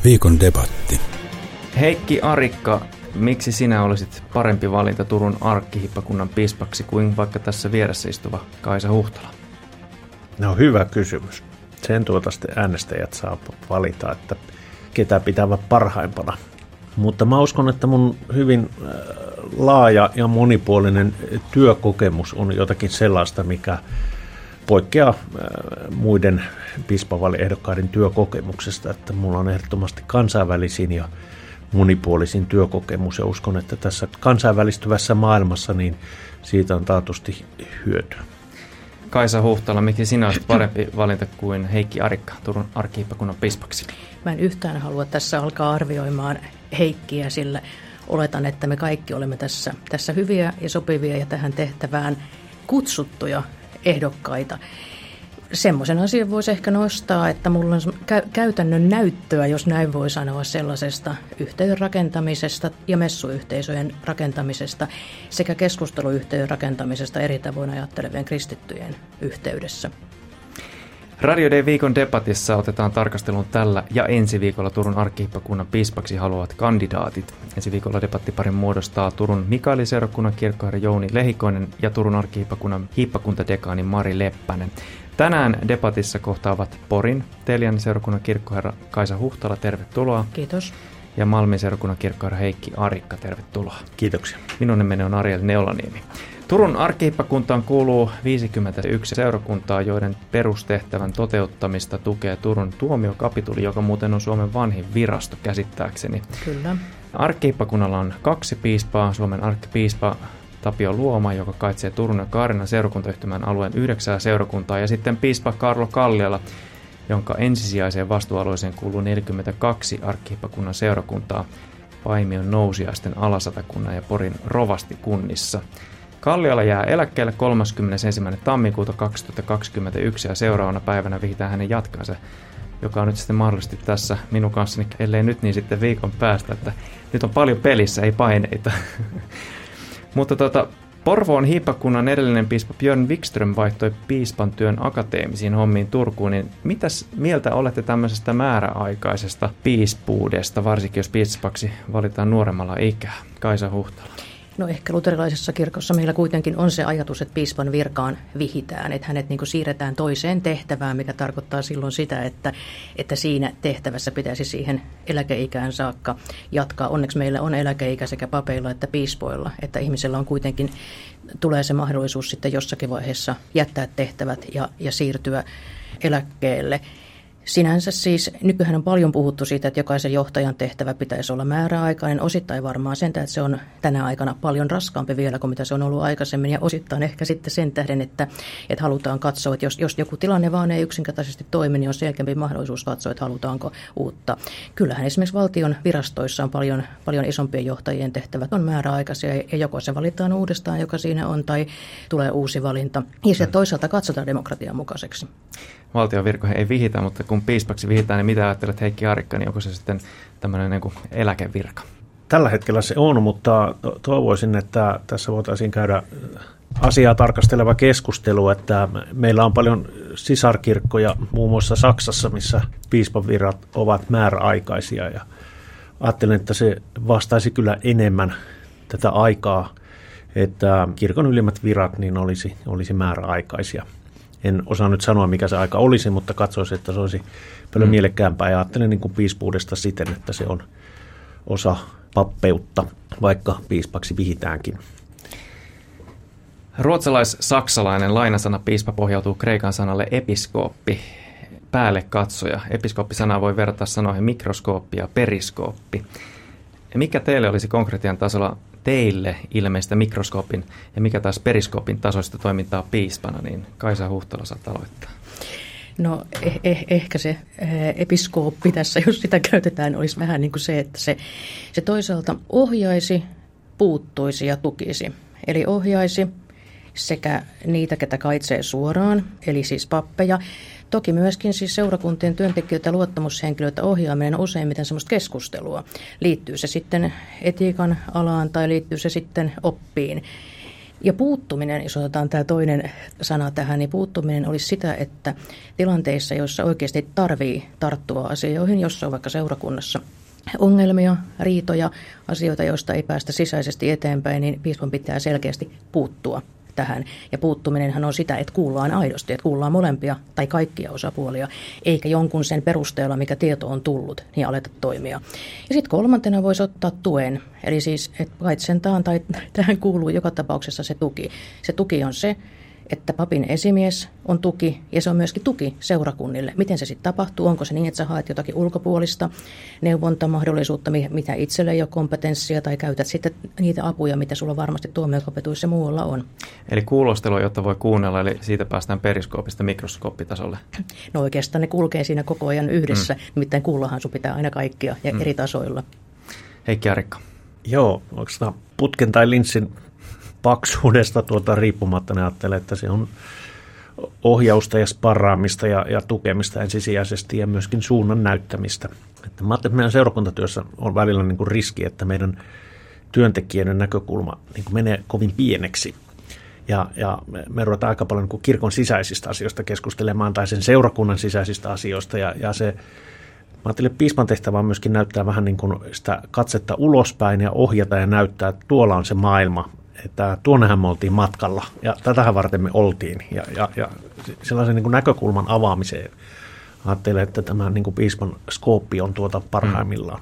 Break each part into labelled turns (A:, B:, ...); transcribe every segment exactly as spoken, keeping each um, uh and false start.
A: Viikon debatti.
B: Heikki Arikka, miksi sinä olisit parempi valinta Turun arkkihiippakunnan piispaksi kuin vaikka tässä vieressä istuva Kaisa Huhtala?
C: No hyvä kysymys. Sen tuota sitten äänestäjät saa valita, että ketä pitävät parhaimpana. Mutta mä uskon, että mun hyvin laaja ja monipuolinen työkokemus on jotakin sellaista, mikä poikkeaa muiden piispavaaliehdokkaiden työkokemuksesta, että mulla on ehdottomasti kansainvälisin ja monipuolisin työkokemus ja uskon, että tässä kansainvälistyvässä maailmassa niin siitä on taatusti hyötyä.
B: Kaisa Huhtala, miksi sinä olisit parempi valinta kuin Heikki Arikka Turun arkkihiippakunnan piispaksi?
D: Mä en yhtään halua tässä alkaa arvioimaan Heikkiä, sillä oletan, että me kaikki olemme tässä, tässä hyviä ja sopivia ja tähän tehtävään kutsuttuja ehdokkaita. Semmoisen asian voisi ehkä nostaa, että mulla on kä- käytännön näyttöä, jos näin voi sanoa, sellaisesta yhteyden rakentamisesta ja messuyhteisöjen rakentamisesta sekä keskusteluyhteyden rakentamisesta eri tavoin ajattelevien kristittyjen yhteydessä.
B: Radio Day viikon debatissa otetaan tarkasteluun tällä ja ensi viikolla Turun arkkihiippakunnan piispaksi haluavat kandidaatit. Ensi viikolla debattiparin muodostaa Turun Mikaeliseurakunnan kirkkoherra Jouni Lehikoinen ja Turun arkkihiippakunnan hiippakuntadekaani Mari Leppänen. Tänään debatissa kohtaavat Porin Telian seurakunnan kirkkoherra Kaisa Huhtala, tervetuloa.
D: Kiitos.
B: Ja Malmin seurakunnan kirkkoherra Heikki Arikka, tervetuloa.
C: Kiitoksia.
B: Minun nimeni on Ariel Neolaniemi. Turun arkkihiippakuntaan kuuluu viisikymmentäyksi seurakuntaa, joiden perustehtävän toteuttamista tukee Turun tuomiokapituli, joka muuten on Suomen vanhin virasto käsittääkseni.
D: Kyllä.
B: Arkkihiippakunnalla on kaksi piispaa, Suomen arkkipiispa Tapio Luoma, joka kaitsee Turun ja Kaarinan seurakuntayhtymän alueen yhdeksää seurakuntaa, ja sitten piispa Karlo Kalliala, jonka ensisijaiseen vastuualueeseen kuuluu neljäkymmentäkaksi arkkihiippakunnan seurakuntaa Paimion Nousiaisten Alasatakunnan ja Porin rovastikunnissa. Kalliala jää eläkkeelle kolmaskymmenesensimmäinen tammikuuta kaksituhattakaksikymmentäyksi ja seuraavana päivänä vihitään hänen jatkansa, joka on nyt sitten mahdollisesti tässä minun kanssani, ellei nyt niin sitten viikon päästä, että nyt on paljon pelissä, ei paineita. Mutta tota, Porvoon hiippakunnan edellinen piispa Björn Wikström vaihtoi piispan työn akateemisiin hommiin Turkuun, niin mitäs mieltä olette tämmöisestä määräaikaisesta piispuudesta, varsinkin jos piispaksi valitaan nuoremmalla ikää? Kaisa Huhtala.
D: No ehkä luterilaisessa kirkossa meillä kuitenkin on se ajatus, että piispan virkaan vihitään, että hänet niin kuin siirretään toiseen tehtävään, mikä tarkoittaa silloin sitä, että, että siinä tehtävässä pitäisi siihen eläkeikään saakka jatkaa. Onneksi meillä on eläkeikä sekä papeilla että piispoilla, että ihmisellä on kuitenkin, tulee se mahdollisuus sitten jossakin vaiheessa jättää tehtävät ja, ja siirtyä eläkkeelle. Sinänsä siis, nykyään on paljon puhuttu siitä, että jokaisen johtajan tehtävä pitäisi olla määräaikainen, osittain varmaan sen tähden, että se on tänä aikana paljon raskaampi vielä kuin mitä se on ollut aikaisemmin, ja osittain ehkä sitten sen tähden, että, että halutaan katsoa, että jos, jos joku tilanne vaan ei yksinkertaisesti toimi, niin on selkeämpi mahdollisuus katsoa, että halutaanko uutta. Kyllähän esimerkiksi valtion virastoissa on paljon, paljon isompien johtajien tehtävät on määräaikaisia, ja joko se valitaan uudestaan, joka siinä on, tai tulee uusi valinta, ja se toisaalta katsotaan demokratian mukaiseksi.
B: Valtion virkoihin ei vihitä, mutta kun piispaksi vihitään, niin mitä ajattelet Heikki Arikka, niin onko se sitten tämmöinen niin kuin eläkevirka?
C: Tällä hetkellä se on, mutta toivoisin, että tässä voitaisiin käydä asiaa tarkasteleva keskustelu, että meillä on paljon sisarkirkkoja, muun muassa Saksassa, missä piispan virat ovat määräaikaisia, ja ajattelen, että se vastaisi kyllä enemmän tätä aikaa, että kirkon ylimmät virat niin olisi, olisi määräaikaisia. En osaa nyt sanoa, mikä se aika olisi, mutta katsoisin, että se olisi paljon mm. mielekkäämpää. Ja ajattelen niin kuin piispuudesta siten, että se on osa pappeutta, vaikka piispaksi vihitäänkin.
B: Ruotsalais-saksalainen lainasana piispa pohjautuu kreikan sanalle episkooppi, päälle katsoja. Episkooppisanaa voi verrata sanoihin mikroskooppi ja periskooppi. Ja mikä teille olisi konkretian tasolla teille ilmeistä mikroskoopin ja mikä taas periskoopin tasoista toimintaa piispana, niin Kaisa Huhtala saat aloittaa.
D: No eh, eh, ehkä se eh, episkooppi tässä, jos sitä käytetään, olisi vähän niin kuin se, että se, se toisaalta ohjaisi, puuttuisi ja tukisi. Eli ohjaisi sekä niitä, ketä kaitsee suoraan, eli siis pappeja. Toki myöskin siis seurakuntien työntekijöitä ja luottamushenkilöitä ohjaaminen on useimmiten semmoista keskustelua. Liittyy se sitten etiikan alaan tai liittyy se sitten oppiin. Ja puuttuminen, jos otetaan tämä toinen sana tähän, niin puuttuminen olisi sitä, että tilanteissa, joissa oikeasti tarvii tarttua asioihin, jossa on vaikka seurakunnassa ongelmia, riitoja, asioita, joista ei päästä sisäisesti eteenpäin, niin piispan pitää selkeästi puuttua tähän. Ja puuttuminenhan on sitä, että kuullaan aidosti, että kuullaan molempia tai kaikkia osapuolia, eikä jonkun sen perusteella, mikä tieto on tullut, niin aleta toimia. Ja sitten kolmantena voisi ottaa tuen, eli siis, että kaitsentaan tai tähän kuuluu joka tapauksessa se tuki. Se tuki on se, että papin esimies on tuki ja se on myöskin tuki seurakunnille. Miten se sitten tapahtuu? Onko se niin, että sä haet jotakin ulkopuolista neuvontamahdollisuutta, mitä itselle ei ole kompetenssia, tai käytät sitten niitä apuja, mitä sulla varmasti tuomiokopetuissa ja muualla on. Eli
B: kuulostelua, jotta voi kuunnella, eli siitä päästään periskoopista mikroskooppitasolle.
D: No oikeastaan ne kulkee siinä koko ajan yhdessä, mm. nimittäin kuullahan sun pitää aina kaikkia ja mm. eri tasoilla.
B: Heikki Arikka.
C: Joo, onko tämä putken tai linssin paksuudesta tuota riippumatta, ne ajattelee, että se on ohjausta ja sparraamista ja, ja tukemista ensisijaisesti ja myöskin suunnan näyttämistä. Että mä ajattelen, että meidän seurakuntatyössä on välillä niin kuin riski, että meidän työntekijöiden näkökulma niin kuin menee kovin pieneksi. Ja, ja me ruvetaan aika paljon niin kuin kirkon sisäisistä asioista keskustelemaan tai sen seurakunnan sisäisistä asioista. Ja, ja se, mä ajattelen, että piispan tehtävä on myöskin näyttää vähän niin kuin sitä katsetta ulospäin ja ohjata ja näyttää, että tuolla on se maailma. Että tuonnehän me oltiin matkalla ja tätähän varten me oltiin ja, ja, ja sellaisen niin kuin näkökulman avaamiseen ajattelen, että tämä niin kuin piispan skooppi on tuota parhaimmillaan.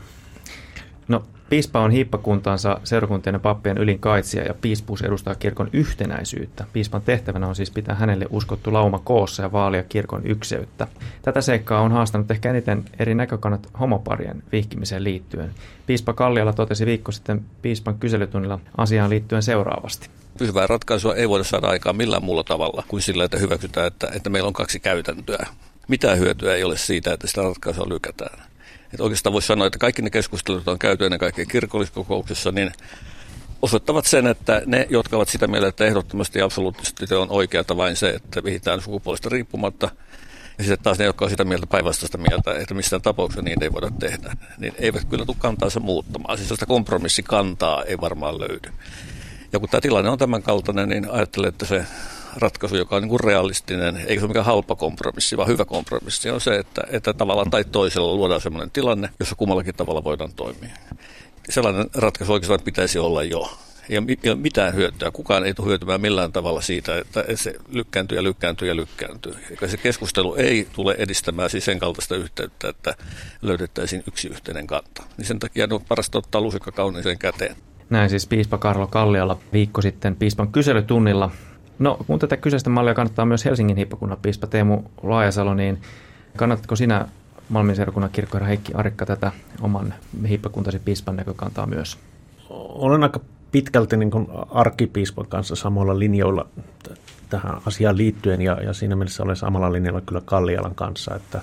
B: No piispa on hiippakuntansa seurakuntien ja pappien ylin kaitsija ja piispuus edustaa kirkon yhtenäisyyttä. Piispan tehtävänä on siis pitää hänelle uskottu lauma koossa ja vaalia kirkon ykseyttä. Tätä seikkaa on haastanut ehkä eniten eri näkökannat homoparien vihkimiseen liittyen. Piispa Kalliala totesi viikko sitten piispan kyselytunnilla asiaan liittyen seuraavasti.
A: Pysyvää ratkaisua ei voida saada aikaan millään muulla tavalla kuin sillä, että hyväksytään, että, että meillä on kaksi käytäntöä. Mitään hyötyä ei ole siitä, että sitä ratkaisua lykätään. Että oikeastaan voisi sanoa, että kaikki ne keskustelut, joita on käyty ennen kaikkea kirkolliskokouksessa, niin osoittavat sen, että ne, jotka ovat sitä mieltä, että ehdottomasti ja absoluuttisesti on oikeata vain se, että vihitään sukupuolesta riippumatta, ja sitten taas ne, jotka on sitä mieltä päinvastaista mieltä, että missään tapauksessa niin ei voida tehdä, niin eivät kyllä tule kantaansa muuttamaan. Siis sellaista kompromissikantaa ei varmaan löydy. Ja kun tämä tilanne on tämän kaltainen, niin ajattelen, että se ratkaisu, joka on niin kuin realistinen, eikä se ole mikään halpa kompromissi, vaan hyvä kompromissi, on se, että, että tavallaan tai toisella luodaan sellainen tilanne, jossa kummallakin tavalla voidaan toimia. Sellainen ratkaisu oikeastaan pitäisi olla jo. Ei ole mitään hyötyä. Kukaan ei tule hyötymään millään tavalla siitä, että se lykkääntyy ja lykkääntyy ja lykkääntyy. Eikä se keskustelu ei tule edistämään siis sen kaltaista yhteyttä, että löydettäisiin yksi yhteinen kanta. Niin sen takia on parasta ottaa lusikka kauniiseen käteen.
B: Näin siis piispa Karlo Kalliala viikko sitten piispan kyselytunnilla. No, kun tätä kyseistä mallia kannattaa myös Helsingin hiippakunnan piispa Teemu Laajasalo, niin kannatko sinä Malmin seurakunnan kirkkoherra Heikki Arikka tätä oman hiippakuntasi piispan näkökantaa myös?
C: Olen aika pitkälti niin kuin arkkipiispan kanssa samoilla linjoilla t- tähän asiaan liittyen ja, ja siinä mielessä olen samalla linjalla kyllä Kallialan kanssa, että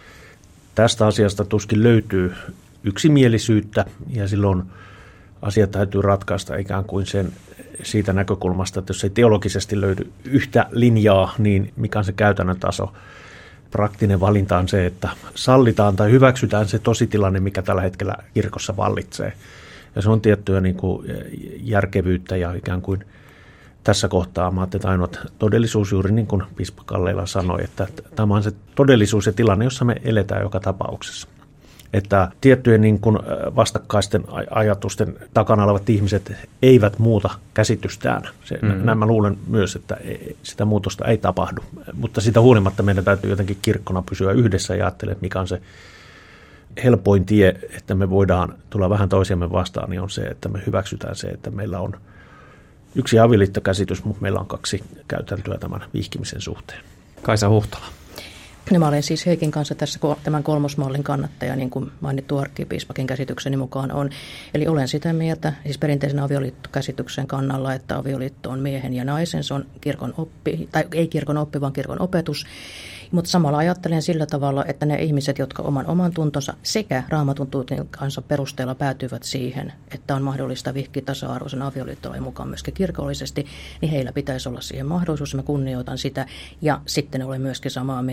C: tästä asiasta tuskin löytyy yksimielisyyttä ja silloin asia täytyy ratkaista ikään kuin sen siitä näkökulmasta, että jos ei teologisesti löydy yhtä linjaa, niin mikä on se käytännön taso? Praktinen valinta on se, että sallitaan tai hyväksytään se tositilanne, mikä tällä hetkellä kirkossa vallitsee. Ja se on tiettyä niin kuin järkevyyttä ja ikään kuin tässä kohtaa mä ajattelin, että ainoa todellisuus juuri niin kuin piispa Kalliala sanoi, että tämä on se todellisuus ja tilanne, jossa me eletään joka tapauksessa. Että tiettyjen niin kuin vastakkaisten ajatusten takana olevat ihmiset eivät muuta käsitystään. Se, mm-hmm. Näin mä luulen myös, että sitä muutosta ei tapahdu. Mutta sitä huolimatta meidän täytyy jotenkin kirkkona pysyä yhdessä ja ajattelemaan, että mikä on se helpoin tie, että me voidaan tulla vähän toisiamme vastaan, niin on se, että me hyväksytään se, että meillä on yksi avioliittokäsitys, mutta meillä on kaksi käytäntöä tämän vihkimisen suhteen.
B: Kaisa Huhtola.
D: No, mä olen siis Heikin kanssa tässä tämän kolmosmallin kannattaja, niin kuin mainittu arkkipiispakin käsitykseni mukaan on. Eli olen sitä mieltä, siis perinteisen avioliittokäsityksen kannalla, että avioliitto on miehen ja naisen, se on kirkon oppi, tai ei kirkon oppi, vaan kirkon opetus. Mutta samalla ajattelen sillä tavalla, että ne ihmiset, jotka oman oman tuntonsa sekä raamatun tunteen kanssa perusteella päätyvät siihen, että on mahdollista vihkiä tasa-arvoisen avioliittolain mukaan myöskin kirkollisesti, niin heillä pitäisi olla siihen mahdollisuus. Mä kunnioitan sitä ja sitten olen myöskin samaa mieltä, että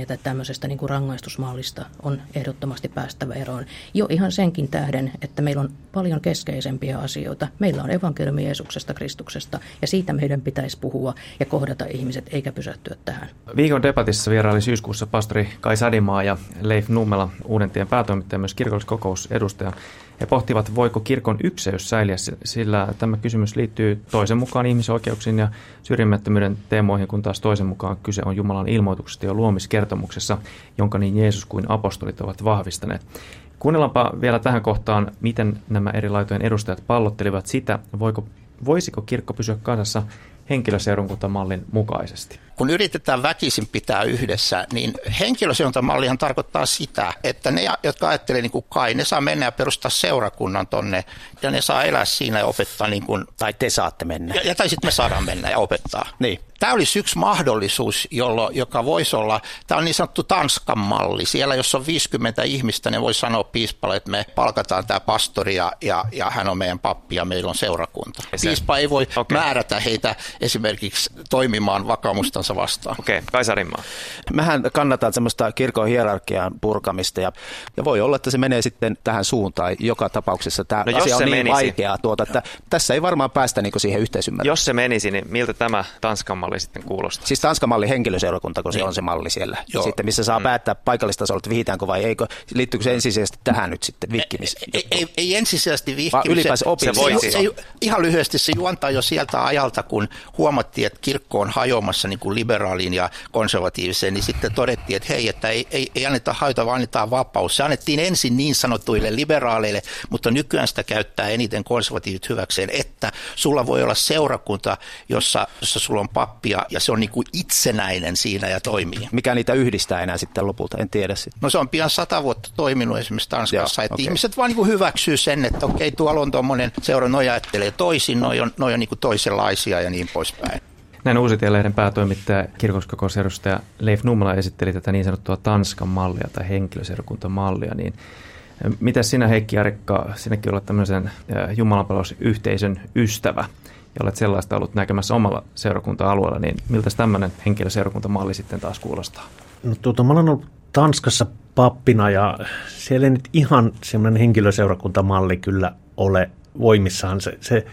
D: tämmöisestä niin kuin rangaistusmallista on ehdottomasti päästävä eroon. Jo ihan senkin tähden, että meillä on paljon keskeisempiä asioita. Meillä on evankeliumi Jeesuksesta, Kristuksesta, ja siitä meidän pitäisi puhua ja kohdata ihmiset, eikä pysähtyä tähän.
B: Viikon debatissa vieraili syyskuussa pastori Kai Sadimaa ja Leif Nummela, Uudentien päätoimittaja, myös kirkolliskokousedustaja. He pohtivat, voiko kirkon ykseys säilyä, sillä tämä kysymys liittyy toisen mukaan ihmisoikeuksiin ja syrjimättömyyden teemoihin, kun taas toisen mukaan kyse on Jumalan ilmoituksesta jo luomiskertomuksessa, jonka niin Jeesus kuin apostolit ovat vahvistaneet. Kuunnellaanpa vielä tähän kohtaan, miten nämä eri laitojen edustajat pallottelivat sitä, voiko, voisiko kirkko pysyä kasassa henkilöseurakuntamallin mukaisesti.
E: Kun yritetään väkisin pitää yhdessä, niin henkilöseurakuntamallihan tarkoittaa sitä, että ne, jotka ajattelee niin kuin Kai, ne saa mennä ja perustaa seurakunnan tonne, ja ne saa elää siinä ja opettaa niin kuin...
F: Tai te saatte mennä.
E: Ja, ja tai sitten me saadaan mennä ja opettaa. Niin. Tämä olisi yksi mahdollisuus, jollo, joka voisi olla, tämä on niin sanottu Tanskan malli. Siellä, jos on viisikymmentä ihmistä, ne voi sanoa piispalle, että me palkataan tämä pastori ja, ja, ja hän on meidän pappi ja meillä on seurakunta. Piispa ei voi okay. määrätä heitä esimerkiksi toimimaan vakaumustansa vastaan.
B: Okei, okay. Kai Sadimaa.
F: Mähän kannatan semmoista kirkon hierarkian purkamista ja, ja voi olla, että se menee sitten tähän suuntaan. Joka tapauksessa tämä
B: no
F: asia on niin
B: menisi.
F: vaikeaa, tuota, että tässä ei varmaan päästä niin siihen yhteisymmärrykseen.
B: Jos se menisi, niin miltä tämä Tanskan malli sitten kuulostaa?
F: Siis Tanskan malli henkilöseurakunta, kun niin. se on se malli siellä. Joo. Sitten missä saa mm. päättää paikallistasolla, että vihitäänkö vai eikö. Liittyykö se ensisijaisesti tähän nyt sitten vihkimis?
E: Ei, ei, ei ensisijaisesti vihkimis.
F: Se,
E: se, se, se, ihan lyhyesti se juontaa jo sieltä ajalta, kun huomattiin, että kirkko on hajoamassa niin kuin liberaaliin ja konservatiiviseen, niin sitten todettiin, että hei, että ei, ei, ei anneta hajota, vaan annetaan vapaus. Se annettiin ensin niin sanotuille liberaaleille, mutta nykyään sitä käyttää eniten konservatiivit hyväkseen, että sulla voi olla seurakunta, jossa, jossa sulla on pappia ja se on niin kuin itsenäinen siinä ja toimii.
F: Mikä niitä yhdistää enää sitten lopulta, en tiedä sitten.
E: No se on pian sata vuotta toiminut esimerkiksi Tanskassa, Joo, että okay. ihmiset vaan niin kuin hyväksyy sen, että okei, tuolla on tuommoinen seura, noi ajattelee toisin, noi on, noi on niin kuin toisenlaisia ja niin poispäin.
B: Näin Uusitien-lehden päätoimittaja, kirkolliskokousedustaja Leif Nummela esitteli tätä niin sanottua Tanskan mallia tai henkilöseurakuntamallia. Niin mitä sinä, Heikki Arikka, sinäkin olet tämmöisen jumalanpalvelusyhteisön ystävä ja olet sellaista ollut näkemässä omalla seurakunta-alueella, niin miltä tämmöinen henkilöseurakuntamalli sitten taas kuulostaa? No
C: tuota, mä olen ollut Tanskassa pappina ja siellä ei nyt ihan semmoinen henkilöseurakuntamalli kyllä ole voimissaan. Se, se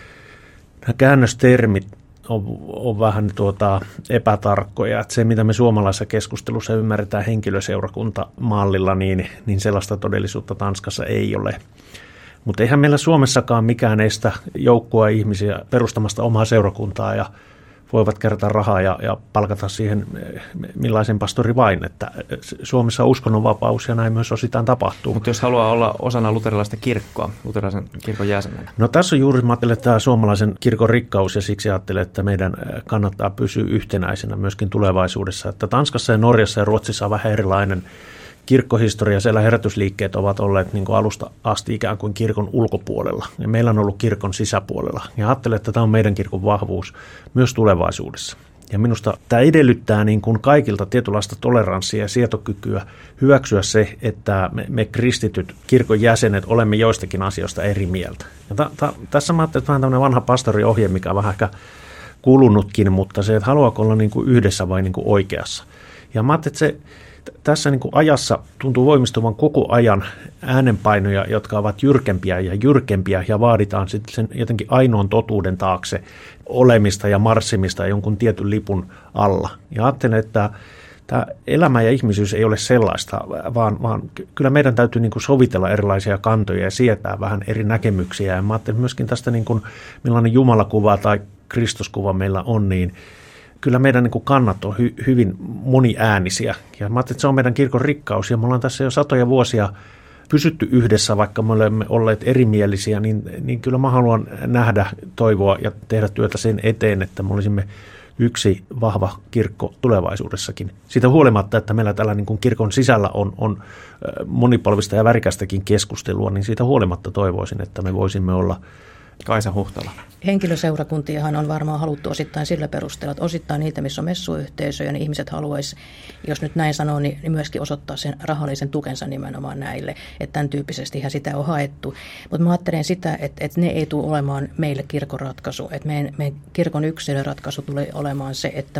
C: nämä käännöstermit on, on vähän tuota epätarkkoja. Että se, mitä me suomalaisessa keskustelussa ymmärretään henkilöseurakuntamallilla, niin, niin sellaista todellisuutta Tanskassa ei ole. Mutta eihän meillä Suomessakaan mikään estä joukkoa ihmisiä perustamasta omaa seurakuntaa ja voivat kerätä rahaa ja, ja palkata siihen millaisen pastori vain. Että Suomessa on uskonnonvapaus ja näin myös osittain tapahtuu.
B: Mutta jos haluaa olla osana luterilaista kirkkoa, luterilaisen kirkon jäsenenä?
C: No tässä on juuri, mä ajattelen, että tämä suomalaisen kirkon rikkaus ja siksi ajattelen, että meidän kannattaa pysyä yhtenäisenä myöskin tulevaisuudessa. Että Tanskassa ja Norjassa ja Ruotsissa on vähän erilainen kirkkohistoria, siellä herätysliikkeet ovat olleet niin kuin alusta asti ikään kuin kirkon ulkopuolella ja meillä on ollut kirkon sisäpuolella. Ja ajattelen, että tämä on meidän kirkon vahvuus myös tulevaisuudessa. Ja minusta tämä edellyttää niin kuin kaikilta tietynlaista toleranssia ja sietokykyä hyväksyä se, että me, me kristityt kirkon jäsenet olemme joistakin asioista eri mieltä. Ja ta, ta, tässä mä ajattelin, että vähän tämmöinen vanha pastoriohje, mikä on vähän ehkä kulunutkin, mutta se, että haluaako olla niin kuin yhdessä vai niin kuin oikeassa. Ja mä ajattelin, että se tässä niin kuin ajassa tuntuu voimistuvan koko ajan äänenpainoja, jotka ovat jyrkempiä ja jyrkempiä ja vaaditaan sitten sen jotenkin ainoan totuuden taakse olemista ja marssimista jonkun tietyn lipun alla. Ja ajattelen, että tämä elämä ja ihmisyys ei ole sellaista, vaan, vaan kyllä meidän täytyy niin kuin sovitella erilaisia kantoja ja sietää vähän eri näkemyksiä. Ja mä ajattelen myöskin tästä, niin kuin, millainen Jumalakuva tai Kristuskuva meillä on, niin kyllä meidän niin kuin kannat on hy, hyvin moniäänisiä ja mä ajattelin, että se on meidän kirkon rikkaus ja me ollaan tässä jo satoja vuosia pysytty yhdessä, vaikka me olemme olleet erimielisiä, niin, niin kyllä mä haluan nähdä, toivoa ja tehdä työtä sen eteen, että me olisimme yksi vahva kirkko tulevaisuudessakin. Siitä huolimatta, että meillä tällä niin kuin kirkon sisällä on, on monipolvista ja värikästäkin keskustelua, niin siitä huolimatta toivoisin, että me voisimme olla
B: Kaisa Huhtala.
D: Henkilöseurakuntiahan on varmaan haluttu osittain sillä perusteella, että osittain niitä, missä on messuyhteisöjä, niin ihmiset haluaisi, jos nyt näin sanoo, niin myöskin osoittaa sen rahallisen tukensa nimenomaan näille. Että tämän tyyppisestihän sitä on haettu. Mutta mä ajattelen sitä, että, että ne ei tule olemaan meille kirkon ratkaisu. Että meidän, meidän kirkon yksilöratkaisu tulee olemaan se, että me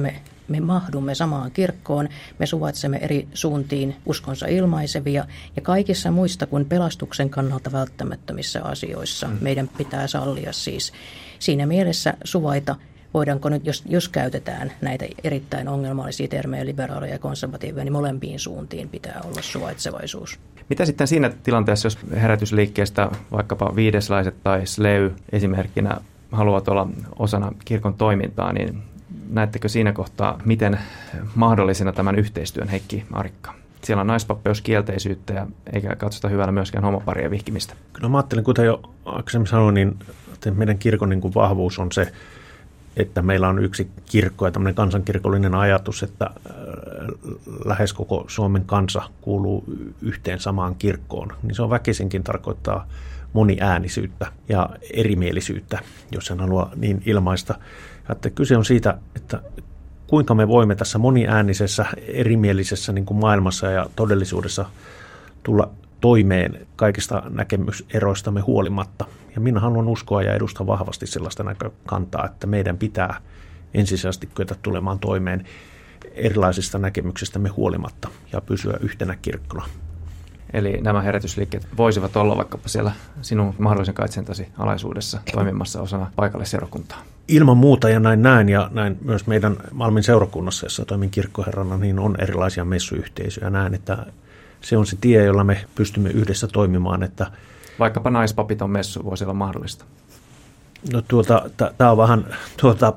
D: Me mahdumme samaan kirkkoon, me suvaitsemme eri suuntiin uskonsa ilmaisevia ja kaikissa muista kuin pelastuksen kannalta välttämättömissä asioissa mm. meidän pitää sallia siis siinä mielessä suvaita. Voidaanko nyt, jos, jos käytetään näitä erittäin ongelmallisia termejä, liberaaleja ja konservatiiveja, niin molempiin suuntiin pitää olla suvaitsevaisuus.
B: Mitä sitten siinä tilanteessa, jos herätysliikkeestä vaikkapa viideslaiset tai Sleu esimerkkinä haluavat olla osana kirkon toimintaa, niin näettekö siinä kohtaa, miten mahdollisena tämän yhteistyön, Heikki Arikka? Siellä on naispapeuskielteisyyttä ja eikä katsota hyvällä myöskään homoparien vihkimistä.
C: Kyllä mä ajattelin, kuten jo aikaisemmin sanoin, niin että meidän kirkon niin kuin vahvuus on se, että meillä on yksi kirkko ja tämmöinen kansankirkollinen ajatus, että lähes koko Suomen kansa kuuluu yhteen samaan kirkkoon. Niin se on väkisinkin tarkoittaa moniäänisyyttä ja erimielisyyttä, jos sen haluaa niin ilmaista. Ja että kyse on siitä, että kuinka me voimme tässä moniäänisessä, erimielisessä niin kuin maailmassa ja todellisuudessa tulla toimeen kaikista näkemyseroistamme huolimatta. Ja minä haluan uskoa ja edustaa vahvasti sellaista näkökantaa, että meidän pitää ensisijaisesti kyetä tulemaan toimeen erilaisista näkemyksistämme huolimatta ja pysyä yhtenä kirkkona.
B: Eli nämä herätysliikkeet voisivat olla vaikkapa siellä sinun mahdollisen kaitsentasi alaisuudessa toimimassa osana paikallisseurakuntaa?
C: Ilman muuta ja näin näin ja näin myös meidän Malmin seurakunnassa, jossa toimin kirkkoherrana, niin on erilaisia messuyhteisöjä. Näen, että se on se tie, jolla me pystymme yhdessä toimimaan. Että
B: vaikkapa naispapiton messu voisi olla mahdollista.
C: No tuota, tämä on vähän, tuota,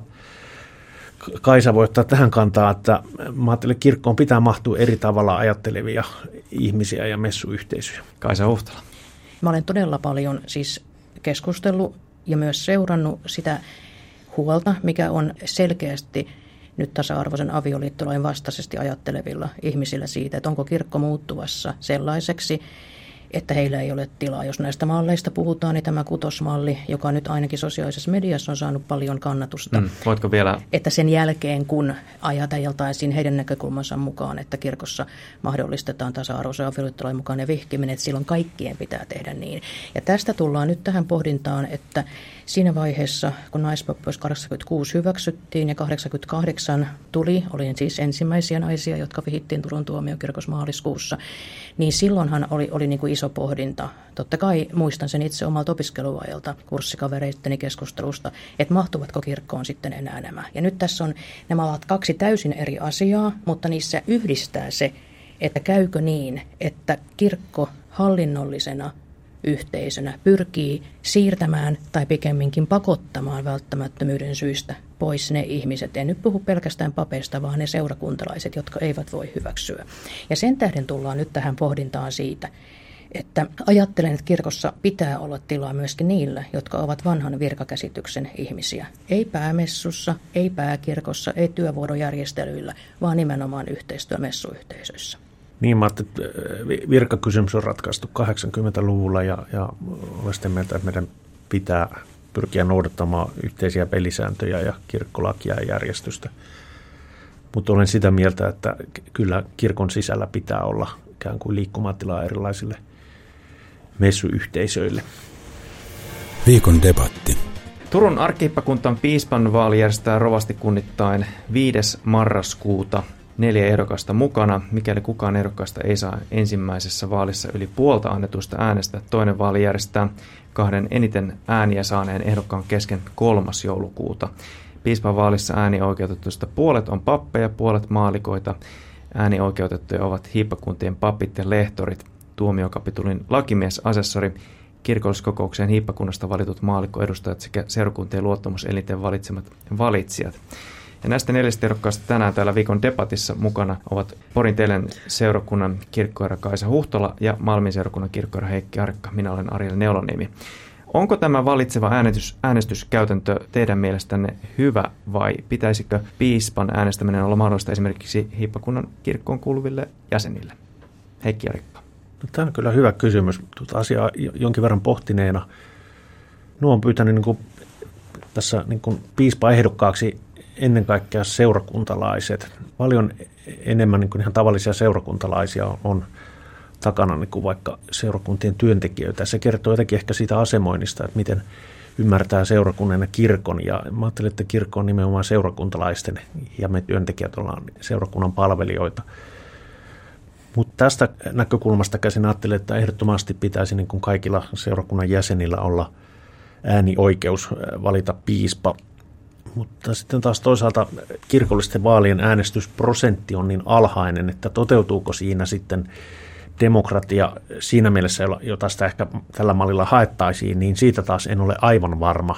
C: Kaisa voi ottaa tähän kantaa, että mä ajattelen, että kirkkoon pitää mahtua eri tavalla ajattelevia ihmisiä ja messuyhteisöjä.
B: Kaisa Huhtala.
D: Mä olen todella paljon siis keskustellut ja myös seurannut sitä huolta, mikä on selkeästi nyt tasa-arvoisen avioliittolain vastaisesti ajattelevilla ihmisillä siitä, että onko kirkko muuttuvassa sellaiseksi, että heillä ei ole tilaa. Jos näistä malleista puhutaan, niin tämä kutosmalli, joka nyt ainakin sosiaalisessa mediassa on saanut paljon kannatusta.
B: Mm, voitko vielä?
D: Että sen jälkeen, kun ajateltaisiin heidän näkökulmansa mukaan, että kirkossa mahdollistetaan tasa-arvoisen avioliittolain mukainen vihkiminen, että silloin kaikkien pitää tehdä niin. Ja tästä tullaan nyt tähän pohdintaan, että siinä vaiheessa, kun naispappeus kahdeksankymmentäkuusi hyväksyttiin ja kahdeksankymmentäkahdeksan tuli, olin siis ensimmäisiä naisia, jotka vihittiin Turun tuomiokirkossa maaliskuussa, niin silloinhan oli, oli niin kuin iso pohdinta. Totta kai muistan sen itse omalta opiskeluajalta kurssikavereitteni keskustelusta, että mahtuvatko kirkkoon sitten enää nämä. Ja nyt tässä on, nämä ovat kaksi täysin eri asiaa, mutta niissä yhdistää se, että käykö niin, että kirkko hallinnollisena yhteisönä pyrkii siirtämään tai pikemminkin pakottamaan välttämättömyyden syistä pois ne ihmiset. En nyt puhu pelkästään papeista, vaan ne seurakuntalaiset, jotka eivät voi hyväksyä. Ja sen tähden tullaan nyt tähän pohdintaan siitä, että ajattelen, että kirkossa pitää olla tilaa myöskin niille, jotka ovat vanhan virkakäsityksen ihmisiä. Ei päämessussa, ei pääkirkossa, ei työvuorojärjestelyillä, vaan nimenomaan yhteistyömessuyhteisöissä.
C: Niin, mä ajattelin, että virkakysymys on ratkaistu kahdeksankymmentäluvulla ja, ja olen sitä mieltä, että meidän pitää pyrkiä noudattamaan yhteisiä pelisääntöjä ja kirkkolakia ja järjestystä. Mutta olen sitä mieltä, että kyllä kirkon sisällä pitää olla ikään kuin liikkumatilaa erilaisille messuyhteisöille.
G: Viikon debatti.
B: Turun arkkihiippakunnan piispan vaali järjestetään rovastikunnittain viides marraskuuta. Neljä ehdokasta mukana. Mikäli kukaan ehdokkaista ei saa ensimmäisessä vaalissa yli puolta annetuista äänestä, toinen vaali järjestetään kahden eniten ääniä saaneen ehdokkaan kesken kolmas joulukuuta. Piispan vaalissa äänioikeutetuista puolet on pappeja, puolet maalikoita. Äänioikeutettuja ovat hiippakuntien papit ja lehtorit, tuomiokapitulin lakimies, asessori, kirkolliskokoukseen hiippakunnasta valitut maalikkoedustajat sekä seurakuntien luottamuselinten valitsemat valitsijat. Ja näistä neljästä ehdokkaasta tänään täällä viikon debatissa mukana ovat Porin Telen seurakunnan kirkkoherra Kaisa Huhtola ja Malmin seurakunnan kirkkoherra Heikki Arikka. Minä olen Ariel Neuloniemi. Onko tämä valitseva äänestys, äänestyskäytäntö teidän mielestänne hyvä vai pitäisikö piispan äänestäminen olla mahdollista esimerkiksi hiippakunnan kirkkoon kuuluville jäsenille? Heikki Arikka.
C: No, tämä on kyllä hyvä kysymys. Tuota asiaa jonkin verran pohtineena. Nuo on pyytänyt niin kuin, tässä niin kuin piispaehdokkaaksi ennen kaikkea seurakuntalaiset. Paljon enemmän niin kuin ihan tavallisia seurakuntalaisia on, on takana niin kuin vaikka seurakuntien työntekijöitä. Se kertoo jotenkin ehkä siitä asemoinnista, että miten ymmärtää seurakunnan ja kirkon. Ja mä ajattelen, että kirkko on nimenomaan seurakuntalaisten ja me työntekijät ollaan seurakunnan palvelijoita. Mutta tästä näkökulmasta käsin ajattelen, että ehdottomasti pitäisi niin kuin kaikilla seurakunnan jäsenillä olla äänioikeus valita piispa. Mutta sitten taas toisaalta kirkollisten vaalien äänestysprosentti on niin alhainen, että toteutuuko siinä sitten demokratia siinä mielessä, jota sitä ehkä tällä mallilla haettaisiin, niin siitä taas en ole aivan varma.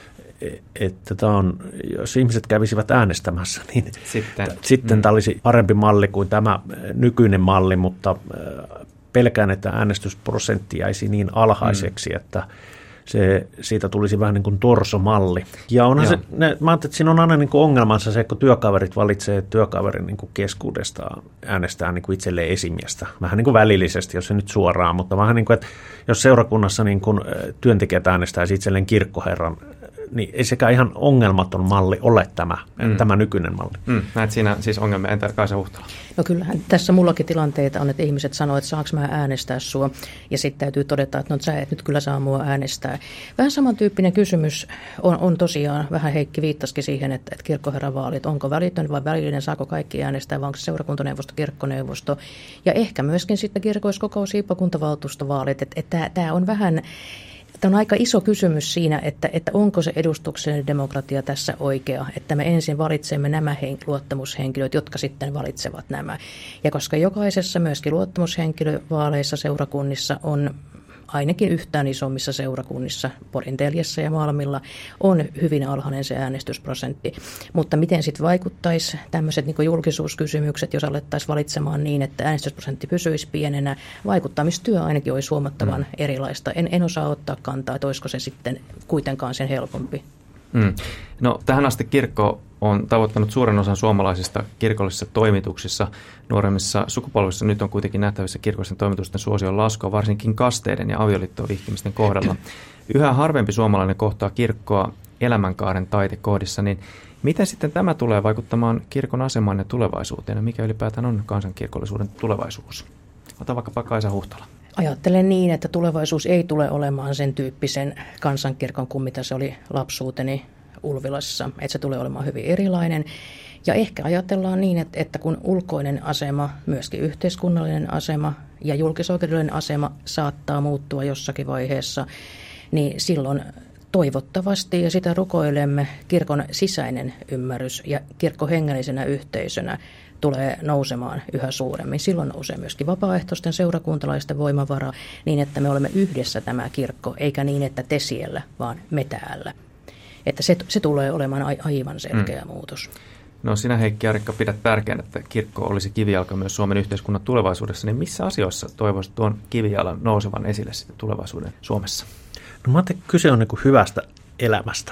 C: Että tämä on, jos ihmiset kävisivät äänestämässä, niin sitten, sitten mm. tämä olisi parempi malli kuin tämä nykyinen malli, mutta pelkään, että äänestysprosentti jäisi niin alhaiseksi, mm. että se, siitä tulisi vähän niin kuin torsomalli. Ja onhan se, ne, mä ajattelin, että siinä on aina niin kuin ongelmansa se, kun työkaverit valitsee työkaverin niin kuin keskuudestaan äänestää niin kuin itselleen esimiestä. Vähän niin kuin välillisesti, jos se nyt suoraan, mutta vähän niin kuin, että jos seurakunnassa niin kuin työntekijät äänestäisi itselleen kirkkoherran, niin ei sekään ihan ongelmaton malli ole tämä, mm. tämä nykyinen malli.
B: Mm. Näet siinä siis ongelmia, entä Kaisa Huhtala?
D: No kyllähän tässä mullakin tilanteita on, että ihmiset sanoo, että saanko mä äänestää sua, ja sitten täytyy todeta, että no sä et nyt kyllä saa mua äänestää. Vähän samantyyppinen kysymys on, on tosiaan, vähän Heikki viittasikin siihen, että, että kirkkoherran vaalit, onko välitön vai välillinen, saako kaikki äänestää, vai onko se seurakuntaneuvosto, kirkkoneuvosto, ja ehkä myöskin sitten kirkolliskokous, hiippakuntavaltuustovaalit, että, että tämä on vähän... Tämä on aika iso kysymys siinä, että, että onko se edustuksellinen demokratia tässä oikea, että me ensin valitsemme nämä hen- luottamushenkilöt, jotka sitten valitsevat nämä. Ja koska jokaisessa myöskin luottamushenkilövaaleissa seurakunnissa on ainakin yhtään isommissa seurakunnissa, Porinteljessä ja Malmilla, on hyvin alhainen se äänestysprosentti. Mutta miten sitten vaikuttaisi tämmöiset niin kuin julkisuuskysymykset, jos alettaisiin valitsemaan niin, että äänestysprosentti pysyisi pienenä, vaikuttamistyö ainakin olisi huomattavan mm. erilaista. En, en osaa ottaa kantaa, että olisiko se sitten kuitenkaan sen helpompi.
B: Mm. No, tähän asti kirkko on tavoittanut suuren osan suomalaisista kirkollisissa toimituksissa. Nuoremmissa sukupolvissa nyt on kuitenkin nähtävissä kirkollisten toimitusten suosion laskua, varsinkin kasteiden ja avioliittoon vihkimisten kohdalla. Yhä harvempi suomalainen kohtaa kirkkoa elämänkaaren taitekohdissa, niin miten sitten tämä tulee vaikuttamaan kirkon asemaan ja tulevaisuuteen, ja mikä ylipäätään on kansankirkollisuuden tulevaisuus? Ota vaikkapa Kaisa Huhtala.
D: Ajattelen niin, että tulevaisuus ei tule olemaan sen tyyppisen kansankirkon kuin mitä se oli lapsuuteni Ulvilassa, että se tulee olemaan hyvin erilainen. Ja ehkä ajatellaan niin, että, että kun ulkoinen asema, myöskin yhteiskunnallinen asema ja julkisoikeudellinen asema saattaa muuttua jossakin vaiheessa, niin silloin toivottavasti, ja sitä rukoilemme, kirkon sisäinen ymmärrys ja kirkko hengellisenä yhteisönä tulee nousemaan yhä suuremmin. Silloin nousee myöskin vapaaehtoisten seurakuntalaisten voimavara niin, että me olemme yhdessä tämä kirkko, eikä niin, että te siellä, vaan me täällä. Että se, se tulee olemaan aivan selkeä mm. muutos.
B: No sinä Heikki Arikka pidät tärkeänä, että kirkko olisi kivijalka myös Suomen yhteiskunnan tulevaisuudessa, niin missä asioissa toivoisit tuon kivijalan nousevan esille sitten tulevaisuuden Suomessa?
C: No mä ajattelin, että kyse on niin kuin hyvästä elämästä.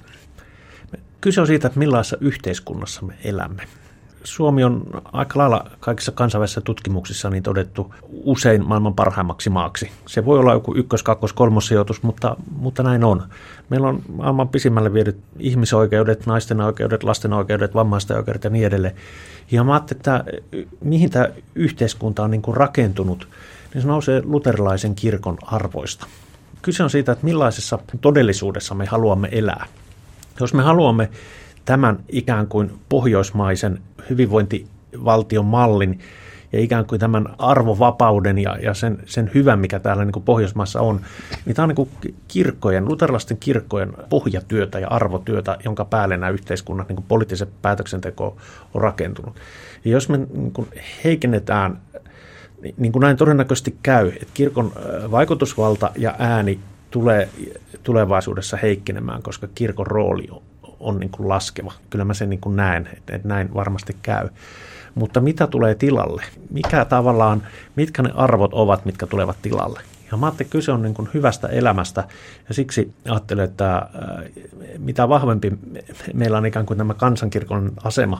C: Kyse on siitä, että millaisessa yhteiskunnassa me elämme. Suomi on aika lailla kaikissa kansainvälisissä tutkimuksissa niin todettu usein maailman parhaimmaksi maaksi. Se voi olla joku ykkös-, kakkos-, kolmossijoitus, mutta, mutta näin on. Meillä on maailman pisimmälle viedyt ihmisoikeudet, naisten oikeudet, lasten oikeudet, vammaisten oikeudet ja niin edelleen. Ja mä ajattelin, että mihin tämä yhteiskunta on niin kuin rakentunut, niin se nousee luterilaisen kirkon arvoista. Kyse on siitä, että millaisessa todellisuudessa me haluamme elää. Jos me haluamme tämän ikään kuin pohjoismaisen hyvinvointivaltion mallin ja ikään kuin tämän arvovapauden ja, ja sen, sen hyvän, mikä täällä niin kuin Pohjoismaissa on, niin tämä on niin kuin kirkkojen, luterilaisten kirkkojen pohjatyötä ja arvotyötä, jonka päälle nämä yhteiskunnat, niin kuin poliittiset päätöksenteko on rakentunut. Ja jos me niin kuin heikennetään, niin kuin näin todennäköisesti käy, että kirkon vaikutusvalta ja ääni tulee tulevaisuudessa heikkenemään, koska kirkon rooli on. on niin kuin laskeva. Kyllä mä sen niin kuin näen, että, että näin varmasti käy. Mutta mitä tulee tilalle? Mikä tavallaan, mitkä ne arvot ovat, mitkä tulevat tilalle? Ja mä ajattelin, kyse on niin kuin hyvästä elämästä, ja siksi ajattelen, että mitä vahvempi meillä on ikään kuin tämä kansankirkon asema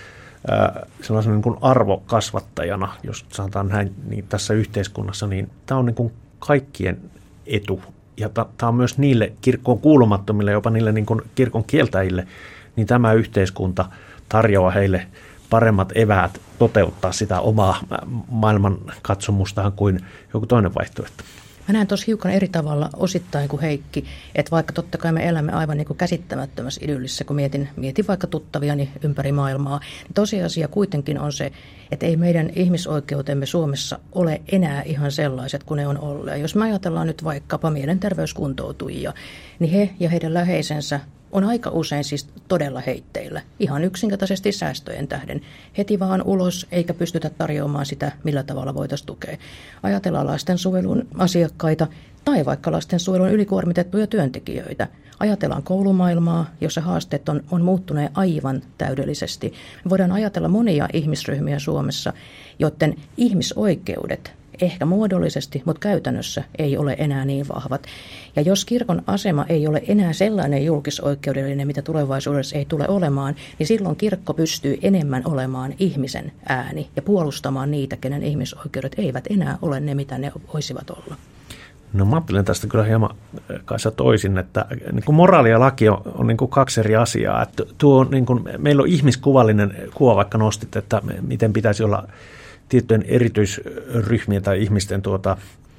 C: sellaisen niin kuin arvokasvattajana, jos sanotaan näin niin tässä yhteiskunnassa, niin tämä on niin kuin kaikkien etu. Ja tämä on myös niille kirkkoon kuulumattomille, jopa niille niin kuin kirkon kieltäjille, niin tämä yhteiskunta tarjoaa heille paremmat eväät toteuttaa sitä omaa maailman katsomustaan kuin joku toinen vaihtoehto.
D: Mä näen tuossa hiukan eri tavalla osittain kuin Heikki, että vaikka totta kai me elämme aivan niin kuin käsittämättömässä idyllissä, kun mietin, mietin vaikka tuttaviani ympäri maailmaa, niin tosiasia kuitenkin on se, että ei meidän ihmisoikeutemme Suomessa ole enää ihan sellaiset kuin ne on olleet. Jos me ajatellaan nyt vaikkapa mielenterveyskuntoutujia, niin he ja heidän läheisensä on aika usein siis todella heitteillä, ihan yksinkertaisesti säästöjen tähden. Heti vaan ulos, eikä pystytä tarjoamaan sitä, millä tavalla voitaisiin tukea. Ajatellaan lastensuojelun asiakkaita tai vaikka lastensuojelun ylikuormitettuja työntekijöitä. Ajatellaan koulumaailmaa, jossa haasteet on, on muuttuneet aivan täydellisesti. Me voidaan ajatella monia ihmisryhmiä Suomessa, joiden ihmisoikeudet ehkä muodollisesti, mutta käytännössä ei ole enää niin vahvat. Ja jos kirkon asema ei ole enää sellainen julkisoikeudellinen, mitä tulevaisuudessa ei tule olemaan, niin silloin kirkko pystyy enemmän olemaan ihmisen ääni ja puolustamaan niitä, kenen ihmisoikeudet eivät enää ole ne, mitä ne voisivat olla.
C: No mä ajattelen tästä kyllä hieman kanssa toisin, että niin kuin moraali ja laki on, on niin kuin kaksi eri asiaa. Että tuo, niin kuin, meillä on ihmiskuvallinen kuva, vaikka nostit, että miten pitäisi olla tiettyjen erityisryhmien tai ihmisten tuota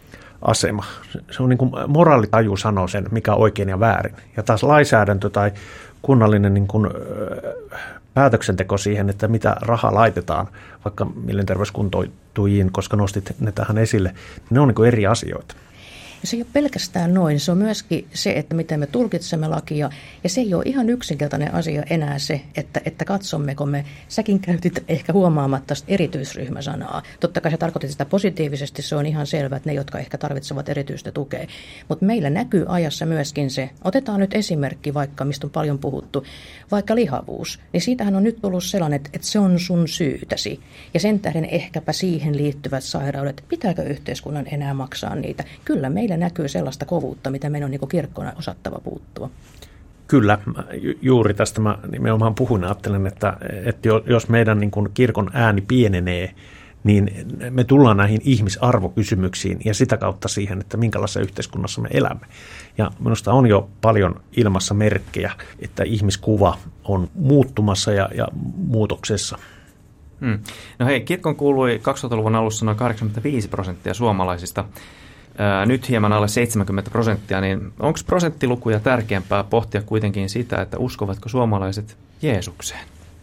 C: asema. Se on niin kuin moraalitaju sanoo sen, mikä on oikein ja väärin. Ja taas lainsäädäntö tai kunnallinen niin kuin päätöksenteko siihen, että mitä rahaa laitetaan vaikka mielenterveyskuntoutujien, koska nostit ne tähän esille, niin ne on niin kuin eri asioita.
D: Ja se ei ole pelkästään noin, se on myöskin se, että miten me tulkitsemme lakia, ja se ei ole ihan yksinkertainen asia enää se, että, että katsommeko me, säkin käytit ehkä huomaamatta erityisryhmäsanaa. Totta kai se tarkoitti sitä positiivisesti, se on ihan selvä, että ne, jotka ehkä tarvitsevat erityistä tukea. Mutta meillä näkyy ajassa myöskin se, otetaan nyt esimerkki vaikka, mistä on paljon puhuttu, vaikka lihavuus, niin siitähän on nyt tullut sellainen, että, että se on sun syytäsi, ja sen tähden ehkäpä siihen liittyvät sairaudet, pitääkö yhteiskunnan enää maksaa niitä? Kyllä meillä näkyy sellaista kovuutta, mitä meidän on niin kuin kirkkona osattava puuttua.
C: Kyllä, juuri tästä mä nimenomaan puhun, ajattelen, että, että jos meidän niin kuin kirkon ääni pienenee, niin me tullaan näihin ihmisarvokysymyksiin ja sitä kautta siihen, että minkälaisessa yhteiskunnassa me elämme. Ja minusta on jo paljon ilmassa merkkejä, että ihmiskuva on muuttumassa ja, ja muutoksessa.
B: Hmm. No hei, kirkon kuului kaksituhattaluvun alussa noin kahdeksankymmentäviisi prosenttia suomalaisista. Ää, nyt hieman alle seitsemänkymmentä prosenttia, niin onko prosenttilukuja tärkeämpää pohtia kuitenkin sitä, että uskovatko suomalaiset Jeesukseen?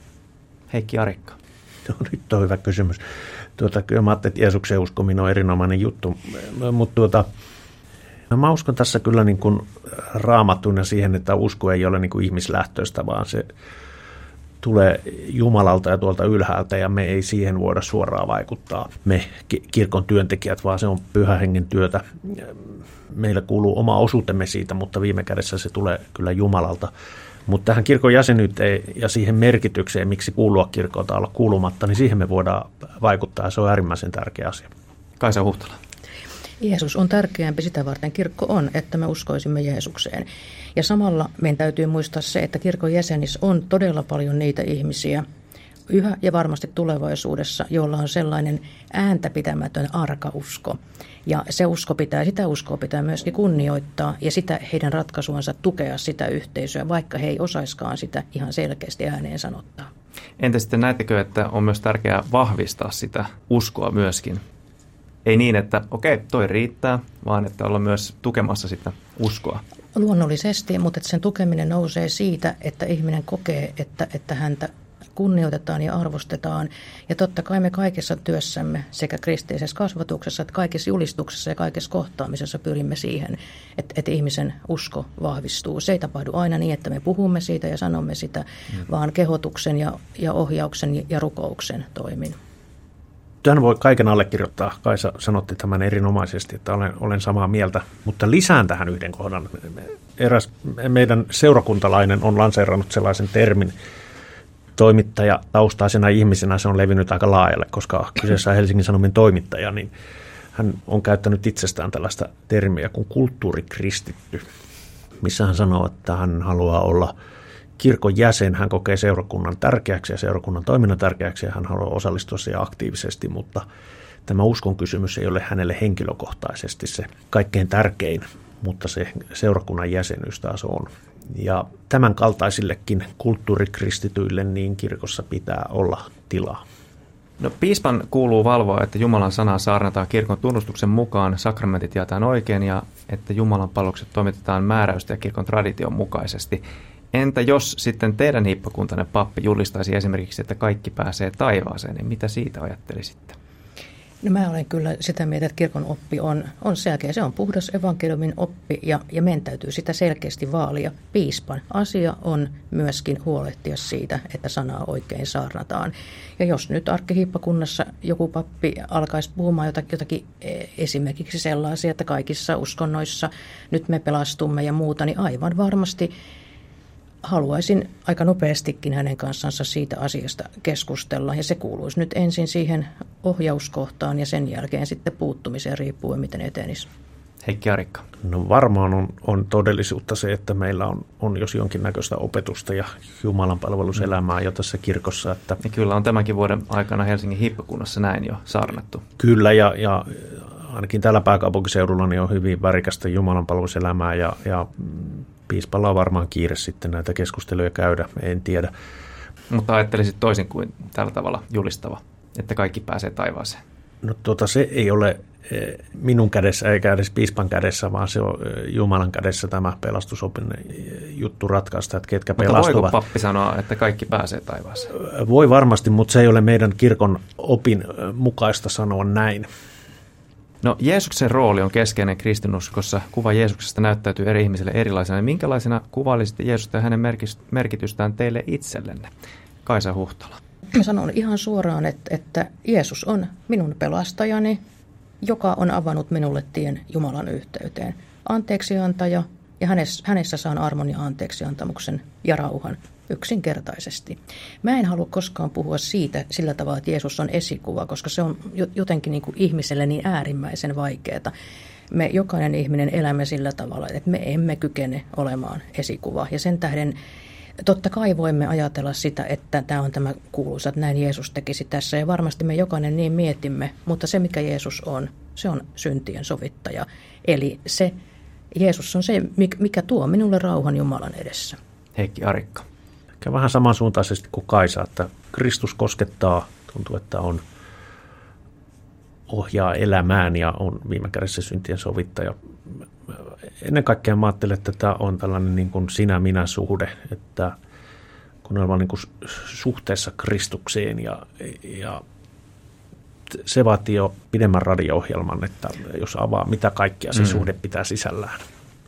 B: Heikki Arikka.
C: No, nyt on hyvä kysymys. Tuota, kyllä mä ajattelin, että Jeesukseen uskominen on erinomainen juttu, mutta tuota, mä uskon tässä kyllä niin kuin raamattuna siihen, että usko ei ole niin kuin ihmislähtöistä, vaan se tulee Jumalalta ja tuolta ylhäältä ja me ei siihen voida suoraan vaikuttaa, me kirkon työntekijät, vaan se on Pyhän Hengen työtä. Meillä kuuluu oma osuutemme siitä, mutta viime kädessä se tulee kyllä Jumalalta. Mutta tähän kirkon jäsenyyteen ja siihen merkitykseen, miksi kuulua kirkkoon tai olla kuulumatta, niin siihen me voidaan vaikuttaa ja se on äärimmäisen tärkeä asia.
B: Kaisa Huhtala.
D: Jeesus on tärkeämpi, sitä varten kirkko on, että me uskoisimme Jeesukseen. Ja samalla meidän täytyy muistaa se, että kirkon jäsenissä on todella paljon niitä ihmisiä, yhä ja varmasti tulevaisuudessa, joilla on sellainen ääntäpitämätön arka usko. Ja se usko pitää, sitä uskoa pitää myöskin kunnioittaa ja sitä heidän ratkaisuansa tukea sitä yhteisöä, vaikka he ei osaiskaan sitä ihan selkeästi ääneen sanottaa.
B: Entä sitten näettekö, että on myös tärkeää vahvistaa sitä uskoa myöskin? Ei niin, että okei, toi riittää, vaan että olla myös tukemassa sitä uskoa.
D: Luonnollisesti, mutta sen tukeminen nousee siitä, että ihminen kokee, että, että häntä kunnioitetaan ja arvostetaan. Ja totta kai me kaikessa työssämme, sekä kristillisessä kasvatuksessa, että kaikessa julistuksessa ja kaikessa kohtaamisessa pyrimme siihen, että, että ihmisen usko vahvistuu. Se ei tapahdu aina niin, että me puhumme siitä ja sanomme sitä, mm. vaan kehotuksen ja, ja ohjauksen ja rukouksen toimin.
C: Tämän voi kaiken allekirjoittaa. Kaisa sanotti tämän erinomaisesti, että olen, olen samaa mieltä, mutta lisään tähän yhden kohdan. Eräs meidän seurakuntalainen on lanseerannut sellaisen termin, toimittaja taustaisena ihmisenä, se on levinnyt aika laajalle, koska kyseessä on Helsingin Sanomien toimittaja, niin hän on käyttänyt itsestään tällaista termiä kuin kulttuurikristitty, missä hän sanoo, että hän haluaa olla kirkon jäsen, hän kokee seurakunnan tärkeäksi ja seurakunnan toiminnan tärkeäksi ja hän haluaa osallistua siihen aktiivisesti, mutta tämä uskon kysymys ei ole hänelle henkilökohtaisesti se kaikkein tärkein, mutta se seurakunnan jäsenyys taas on. Ja tämän kaltaisillekin kulttuurikristityille niin kirkossa pitää olla tilaa.
B: No, piispan kuuluu valvoa, että Jumalan sanaa saarnataan kirkon tunnustuksen mukaan, sakramentit jaetaan oikein ja että Jumalan palvelukset toimitetaan määräystä ja kirkon tradition mukaisesti. Entä jos sitten teidän hiippakuntanne pappi julistaisi esimerkiksi, että kaikki pääsee taivaaseen, niin mitä siitä ajattelisitte?
D: No mä olen kyllä sitä mieltä, että kirkon oppi on, on selkeä. Se on puhdas evankeliumin oppi ja, ja meidän täytyy sitä selkeästi vaalia. Piispan asia on myöskin huolehtia siitä, että sanaa oikein saarnataan. Ja jos nyt arkkihiippakunnassa joku pappi alkaisi puhumaan jotakin, jotakin esimerkiksi sellaisia, että kaikissa uskonnoissa nyt me pelastumme ja muuta, niin aivan varmasti haluaisin aika nopeastikin hänen kanssansa siitä asiasta keskustella, ja se kuuluisi nyt ensin siihen ohjauskohtaan ja sen jälkeen sitten puuttumiseen riippuen, miten etenisi.
B: Heikki Arikka.
C: No varmaan on, on todellisuutta se, että meillä on, on jos jonkinnäköistä opetusta ja Jumalan palveluselämää jo tässä kirkossa. Että
B: ja kyllä on tämänkin vuoden aikana Helsingin hiippakunnassa näin jo saarnattu.
C: Kyllä, ja, ja ainakin täällä pääkaupunkiseudulla niin on hyvin värikästä Jumalan palveluselämää, ja, ja piispalla on varmaan kiire sitten näitä keskusteluja käydä, en tiedä.
B: Mutta ajattelisit toisin kuin tällä tavalla julistava, että kaikki pääsee taivaaseen?
C: No tuota, se ei ole minun kädessä eikä edes piispan kädessä, vaan se on Jumalan kädessä tämä pelastusopin juttu ratkaista, että ketkä
B: mutta
C: pelastuvat.
B: Mutta voiko pappi sanoa, että kaikki pääsee taivaaseen?
C: Voi varmasti, mutta se ei ole meidän kirkon opin mukaista sanoa näin.
B: No, Jeesuksen rooli on keskeinen kristinuskossa. Kuva Jeesuksesta näyttäytyy eri ihmisille erilaisena. Minkälaisena kuvailisitte Jeesusta ja hänen merkitystään teille itsellenne? Kaisa Huhtala.
D: Mä sanon ihan suoraan, että, että Jeesus on minun pelastajani, joka on avannut minulle tien Jumalan yhteyteen. Anteeksiantaja, ja hänessä, hänessä saan armon ja anteeksiantamuksen ja rauhan yksinkertaisesti. Mä en halua koskaan puhua siitä sillä tavalla, että Jeesus on esikuva, koska se on jotenkin niin kuin ihmiselle niin äärimmäisen vaikeaa. Me jokainen ihminen elämme sillä tavalla, että me emme kykene olemaan esikuva, ja sen tähden totta kai voimme ajatella sitä, että tämä on tämä kuuluisa, että näin Jeesus tekisi tässä, ja varmasti me jokainen niin mietimme, mutta se mikä Jeesus on, se on syntien sovittaja. Eli se Jeesus on se, mikä tuo minulle rauhan Jumalan edessä.
B: Heikki Arikka.
C: Ehkä vähän samansuuntaisesti kuin Kaisa, että Kristus koskettaa, tuntuu, että on ohjaa elämään ja on viime kädessä syntien sovittaja. Ennen kaikkea mä ajattelen, että tämä on tällainen niin kuin sinä-minä-suhde, että kun ollaan niin kuin suhteessa Kristukseen, ja, ja se vaatii jo pidemmän radio-ohjelman, että jos avaa, mitä kaikkea se mm. suhde pitää sisällään.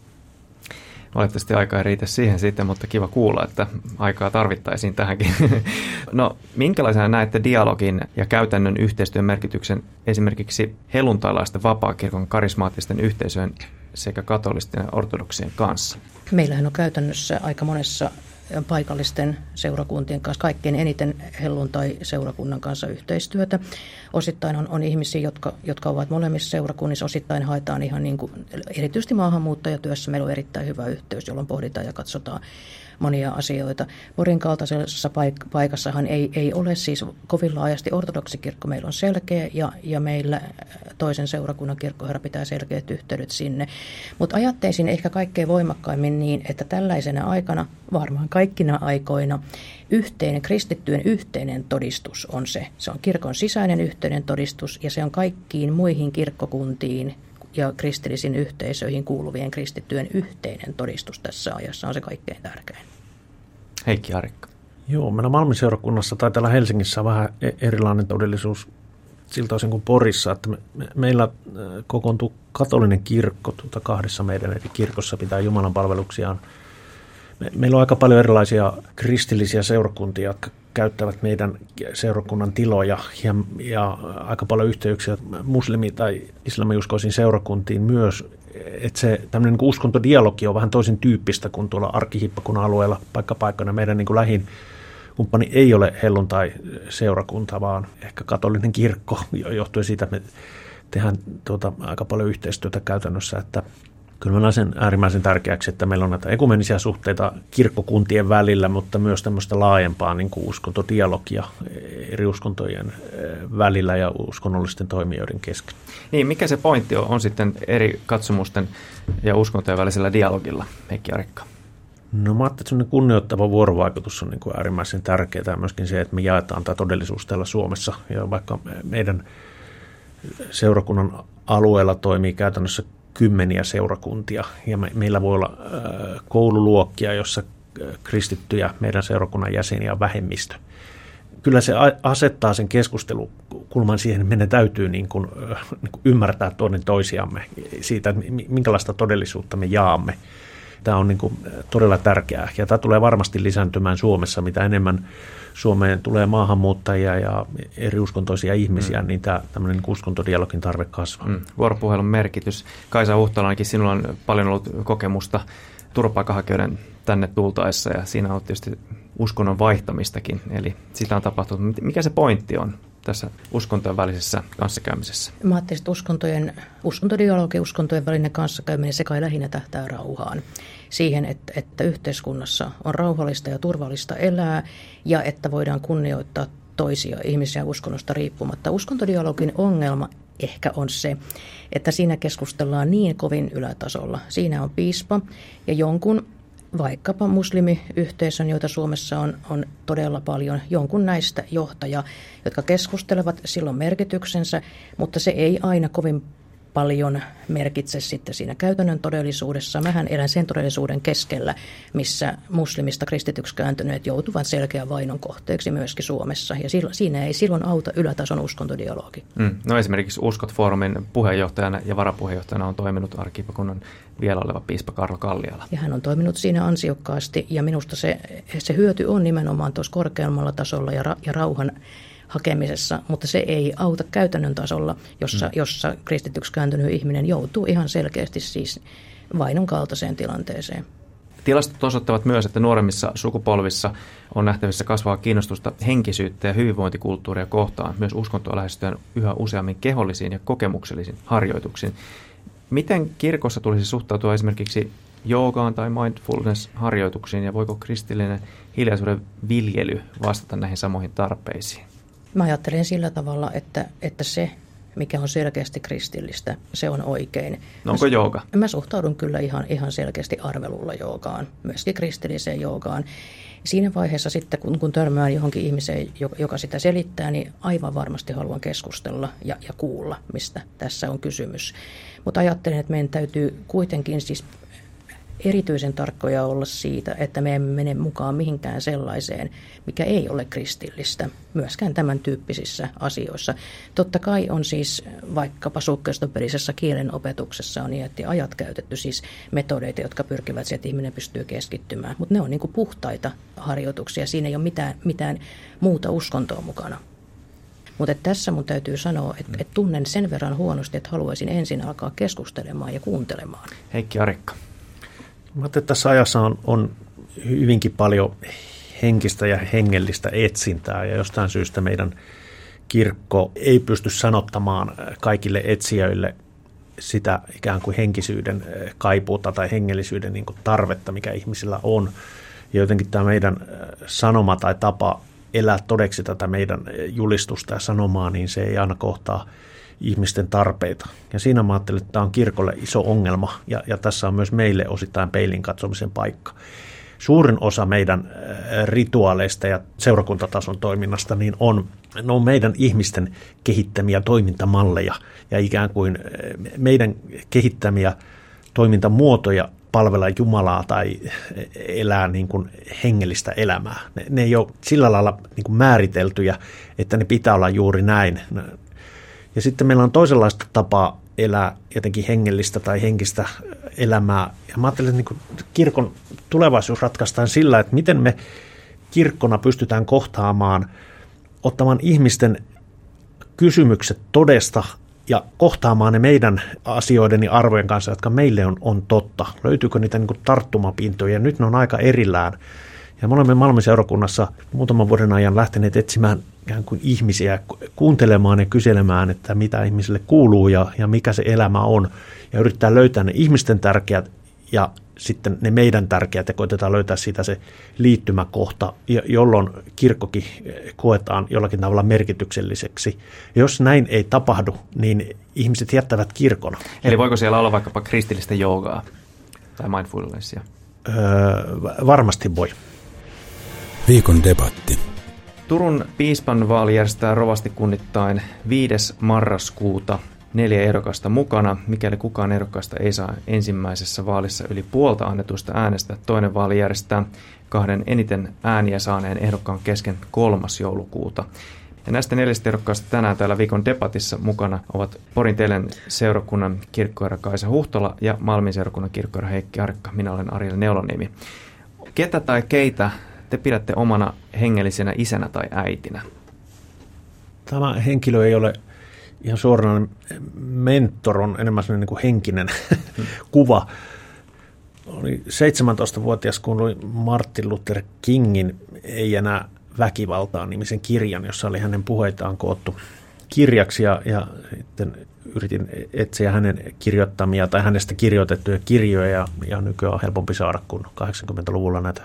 B: Valitettavasti aikaa ei riitä siihen sitten, mutta kiva kuulla, että aikaa tarvittaisiin tähänkin. No, minkälaisena näette dialogin ja käytännön yhteistyön merkityksen esimerkiksi helluntailaisten vapaakirkon karismaattisten yhteisöjen sekä katolisten ja ortodoksien kanssa?
D: Meillähän on käytännössä aika monessa paikallisten seurakuntien kanssa kaikkein eniten helluntai-seurakunnan kanssa yhteistyötä. Osittain on, on ihmisiä, jotka, jotka ovat molemmissa seurakunnissa, osittain haetaan ihan niin kuin, erityisesti maahanmuuttajatyössä meillä on erittäin hyvä yhteys, jolloin pohditaan ja katsotaan monia asioita. Porin kaltaisessa paik- paikassahan ei, ei ole siis kovin laajasti ortodoksikirkko, meillä on selkeä ja, ja meillä toisen seurakunnan kirkkoherra pitää selkeät yhteydet sinne. Mutta ajatteisin ehkä kaikkein voimakkaimmin niin, että tällaisena aikana, varmaan kaikkina aikoina, yhteinen, kristittyjen yhteinen todistus on se. Se on kirkon sisäinen yhteinen todistus ja se on kaikkiin muihin kirkkokuntiin ja kristillisiin yhteisöihin kuuluvien kristittyjen yhteinen todistus tässä ajassa on se kaikkein tärkein.
B: Heikki Arikka.
C: Joo, meillä Malmin seurakunnassa tai täällä Helsingissä on vähän erilainen todellisuus siltä osin kuin Porissa, että me, me, meillä kokoontuu katolinen kirkko, tuota kahdessa meidän eri kirkossa pitää Jumalan palveluksiaan. Me, meillä on aika paljon erilaisia kristillisiä seurakuntia, jotka käyttävät meidän seurakunnan tiloja ja, ja aika paljon yhteyksiä muslimi- tai islamiuskoisiin seurakuntiin myös. Että se tämmöinen niin uskontodialogi on vähän toisen tyyppistä kuin tuolla arkkihiippakunnan alueella paikka paikkana. Meidän niin kuin lähin kumppani ei ole helluntai-seurakunta, vaan ehkä katolinen kirkko, johtuen siitä, että me tehdään tuota aika paljon yhteistyötä käytännössä, että kyllä mä näen sen äärimmäisen tärkeäksi, että meillä on näitä ekumenisia suhteita kirkkokuntien välillä, mutta myös tämmöistä laajempaa niin kuin uskontodialogia eri uskontojen välillä ja uskonnollisten toimijoiden kesken.
B: Niin, mikä se pointti on, on sitten eri katsomusten ja uskontojen välisellä dialogilla, Heikki Arikka?
C: No mä ajattelin, että semmoinen kunnioittava vuorovaikutus on niin kuin äärimmäisen tärkeää ja myöskin se, että me jaetaan tämä todellisuus täällä Suomessa. Ja vaikka meidän seurakunnan alueella toimii käytännössä kymmeniä seurakuntia ja me, meillä voi olla äh, koululuokkia, jossa kristittyjä meidän seurakunnan jäseniä on vähemmistö. Kyllä se asettaa sen keskustelukulman siihen, että meidän täytyy niin kuin, niin kuin ymmärtää toinen toisiamme siitä, minkälaista todellisuutta me jaamme. Tämä on niin kuin todella tärkeää ja tämä tulee varmasti lisääntymään Suomessa, mitä enemmän Suomeen tulee maahanmuuttajia ja eri uskontoisia ihmisiä, mm. niin tämä tämmöinen niin kuin uskontodialogin tarve kasvaa. Mm.
B: Vuoropuhelun merkitys. Kaisa Huhtala, sinulla on paljon ollut kokemusta turvapaikanhakijoiden tänne tultaessa ja siinä on tietysti uskonnon vaihtamistakin, eli sitä on tapahtunut. Mikä se pointti on tässä uskontojen välisessä kanssakäymisessä?
D: Mä ajattelin, että uskontojen, uskontodialogi, uskontojen välinen kanssakäyminen, se kai lähinnä tähtää rauhaan. Siihen, että, että yhteiskunnassa on rauhallista ja turvallista elää ja että voidaan kunnioittaa toisia ihmisiä uskonnosta riippumatta. Uskontodialogin ongelma ehkä on se, että siinä keskustellaan niin kovin ylätasolla. Siinä on piispa ja jonkun vaikkapa muslimiyhteisön, joita Suomessa on, on todella paljon, jonkun näistä johtaja, jotka keskustelevat, silloin merkityksensä, mutta se ei aina kovin paljon merkitse sitten siinä käytännön todellisuudessa. Mähän elän sen todellisuuden keskellä, missä muslimista kristityksi kääntyneet joutuvat selkeän vainon kohteeksi myöskin Suomessa. Ja silloin, siinä ei silloin auta ylätason uskontodialogi.
B: Mm. No esimerkiksi Uskot-foorumin puheenjohtajana ja varapuheenjohtajana on toiminut arkkipiispakunnan vielä oleva piispa Karlo Kalliala.
D: Ja hän on toiminut siinä ansiokkaasti ja minusta se, se hyöty on nimenomaan tuossa korkeammalla tasolla ja, ra, ja rauhan hakemisessa, mutta se ei auta käytännön tasolla, jossa, mm. jossa kristityksi kääntynyt ihminen joutuu ihan selkeästi siis vainon kaltaiseen tilanteeseen.
B: Tilastot osoittavat myös, että nuoremmissa sukupolvissa on nähtävissä kasvaa kiinnostusta henkisyyttä ja hyvinvointikulttuuria kohtaan, myös uskontoa lähestytään yhä useammin kehollisiin ja kokemuksellisiin harjoituksiin. Miten kirkossa tulisi suhtautua esimerkiksi joogaan tai mindfulness-harjoituksiin ja voiko kristillinen hiljaisuuden viljely vastata näihin samoihin tarpeisiin?
D: Mä ajattelen sillä tavalla, että, että se, mikä on selkeästi kristillistä, se on oikein.
B: No onko jooga?
D: Mä suhtaudun kyllä ihan, ihan selkeästi arvelulla joogaan, myöskin kristilliseen joogaan. Siinä vaiheessa sitten, kun, kun törmään johonkin ihmiseen, joka sitä selittää, niin aivan varmasti haluan keskustella ja, ja kuulla, mistä tässä on kysymys. Mutta ajattelen, että meidän täytyy kuitenkin siis erityisen tarkkoja olla siitä, että me emme mene mukaan mihinkään sellaiseen, mikä ei ole kristillistä, myöskään tämän tyyppisissä asioissa. Totta kai on siis vaikkapa sukkeustoperisessa kielen opetuksessa on iät ja ajat käytetty siis metodeita, jotka pyrkivät siihen, että ihminen pystyy keskittymään, mutta ne on niin kuin puhtaita harjoituksia, siinä ei ole mitään, mitään muuta uskontoa mukana. Mutta tässä mun täytyy sanoa, että, että tunnen sen verran huonosti, että haluaisin ensin alkaa keskustelemaan ja kuuntelemaan.
B: Heikki Arikka.
C: Mä ajattelin, että tässä ajassa on, on hyvinkin paljon henkistä ja hengellistä etsintää ja jostain syystä meidän kirkko ei pysty sanottamaan kaikille etsijöille sitä ikään kuin henkisyyden kaipuuta tai hengellisyyden niin kuin tarvetta, mikä ihmisillä on. Ja jotenkin tämä meidän sanoma tai tapa elää todeksi tätä meidän julistusta ja sanomaa, niin se ei aina kohtaa ihmisten tarpeita. Ja siinä mä ajattelin, että tämä on kirkolle iso ongelma ja, ja tässä on myös meille osittain peilin katsomisen paikka. Suurin osa meidän rituaaleista ja seurakuntatason toiminnasta niin on, ne on meidän ihmisten kehittämiä toimintamalleja ja ikään kuin meidän kehittämiä toimintamuotoja palvella Jumalaa tai elää niin kuin hengellistä elämää. Ne, ne ei ole sillä lailla niin kuin määriteltyjä, että ne pitää olla juuri näin. Ja sitten meillä on toisenlaista tapaa elää jotenkin hengellistä tai henkistä elämää. Ja mä ajattelen, että niin kirkon tulevaisuus ratkaistaan sillä, että miten me kirkkona pystytään kohtaamaan, ottamaan ihmisten kysymykset todesta ja kohtaamaan ne meidän asioiden ja arvojen kanssa, jotka meille on, on totta. Löytyykö niitä niin kuin tarttumapintoja? Nyt ne on aika erillään. Ja me olemme Malmin seurakunnassa muutaman vuoden ajan lähteneet etsimään ikään kuin ihmisiä, kuuntelemaan ja kyselemään, että mitä ihmisille kuuluu ja, ja mikä se elämä on. Ja yrittää löytää ne ihmisten tärkeät ja sitten ne meidän tärkeät ja koitetaan löytää siitä se liittymäkohta, jolloin kirkkokin koetaan jollakin tavalla merkitykselliseksi. Ja jos näin ei tapahdu, niin ihmiset jättävät kirkon.
B: Eli voiko siellä olla vaikkapa kristillistä joogaa tai mindfulnessia?
C: Öö, varmasti voi.
G: Viikon debatti.
B: Turun piispan vaali järjestetään rovastikunnittain viides marraskuuta. Neljä ehdokasta mukana. Mikäli kukaan ehdokkaista ei saa ensimmäisessä vaalissa yli puolta annetuista äänestä, toinen vaali järjestetään kahden eniten ääniä saaneen ehdokkaan kesken kolmas joulukuuta. Ja näistä neljästä ehdokkaasta tänään täällä viikon debatissa mukana ovat Porin Telen seurakunnan kirkkoherra Kaisa Huhtola ja Malmin seurakunnan kirkkoherra Heikki Arikka. Minä olen Ariel Neuloniemi. Ketä tai keitä te pidätte omana hengellisenä isänä tai äitinä?
C: Tämä henkilö ei ole ihan suoranainen mentor, on enemmän sellainen niin kuin henkinen kuva. Oli seitsemäntoistavuotias, kun luin Martin Luther Kingin Ei enää väkivaltaa -nimisen kirjan, jossa oli hänen puheitaan koottu kirjaksi, ja, ja sitten yritin etsiä hänen kirjoittamia tai hänestä kirjoitettuja kirjoja, ja, ja nykyään on helpompi saada kuin kahdeksankymmentäluvulla näitä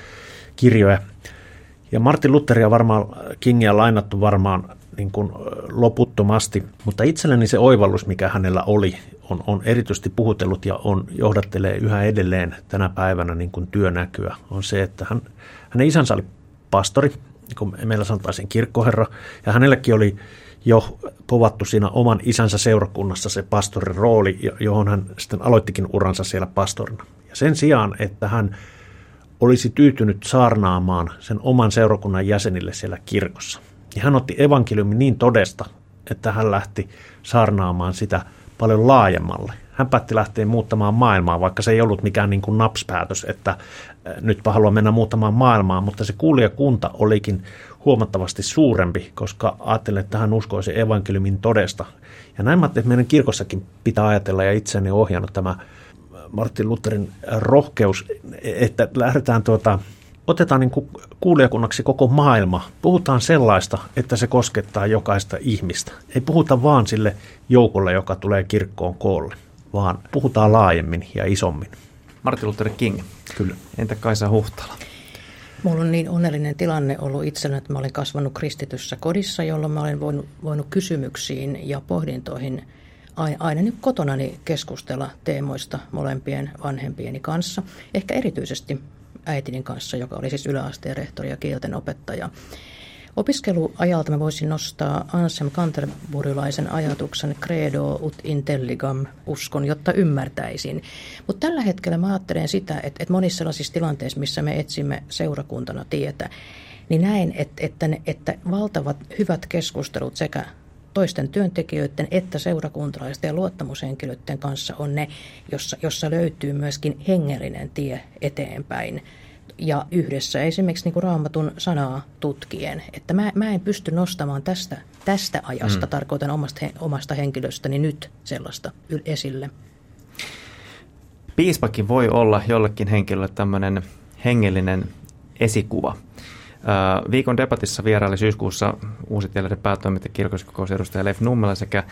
C: kirjoja. Ja Martin Lutheria varmaan, Kingia lainattu varmaan niin kuin loputtomasti, mutta itselleni se oivallus, mikä hänellä oli, on, on erityisesti puhutellut ja on johdattelee yhä edelleen tänä päivänä niin kuin työnäkyä, on se, että hän, hänen isänsä oli pastori, kun meillä sanotaan kirkkoherra, ja hänellekin oli jo povattu siinä oman isänsä seurakunnassa se pastorin rooli, johon hän sitten aloittikin uransa siellä pastorina. Ja sen sijaan, että hän olisi tyytynyt saarnaamaan sen oman seurakunnan jäsenille siellä kirkossa, ja hän otti evankeliumin niin todesta, että hän lähti saarnaamaan sitä paljon laajemmalle. Hän päätti lähteä muuttamaan maailmaa, vaikka se ei ollut mikään niin kuin napspäätös, että nytpä haluan mennä muuttamaan maailmaa, mutta se kuulijakunta olikin huomattavasti suurempi, koska ajattelin, että hän uskoisi evankeliumin todesta. Ja näin mä ajattelin, että meidän kirkossakin pitää ajatella, ja itseäni ohjannut tämä Martin Lutherin rohkeus, että lähdetään tuota, otetaan niin kuin kuulijakunnaksi koko maailma. Puhutaan sellaista, että se koskettaa jokaista ihmistä. Ei puhuta vaan sille joukolle, joka tulee kirkkoon koolle, vaan puhutaan laajemmin ja isommin.
B: Martin Luther King.
C: Kyllä.
B: Entä Kaisa Huhtala?
D: Mulla on niin onnellinen tilanne ollut itsellä, että mä olen kasvanut kristityssä kodissa, jolloin mä olen voinut, voinut kysymyksiin ja pohdintoihin aina nyt kotonani keskustella teemoista molempien vanhempieni kanssa. Ehkä erityisesti äitini kanssa, joka oli siis yläasteen rehtori ja kielten opettaja. Opiskeluajalta mä voisin nostaa Anselm Canterburylaisen ajatuksen credo ut intelligam, uskon, jotta ymmärtäisin. Mutta tällä hetkellä mä ajattelen sitä, että, että monissa sellaisissa tilanteissa, missä me etsimme seurakuntana tietä, niin näen, että, että, ne, että valtavat hyvät keskustelut sekä toisten työntekijöiden että seurakuntalaisten ja luottamushenkilöiden kanssa on ne, jossa, jossa löytyy myöskin hengellinen tie eteenpäin. Ja yhdessä esimerkiksi niin kuin Raamatun sanaa tutkien, että mä, mä en pysty nostamaan tästä, tästä ajasta, mm. tarkoitan omasta, omasta henkilöstäni nyt sellaista esille.
B: Piispakin voi olla jollekin henkilölle tämmöinen hengellinen esikuva. Viikon debatissa vieraili syyskuussa Uusitieleiden päätoimittaja kirkolliskokousedustaja Leif Nummela sekä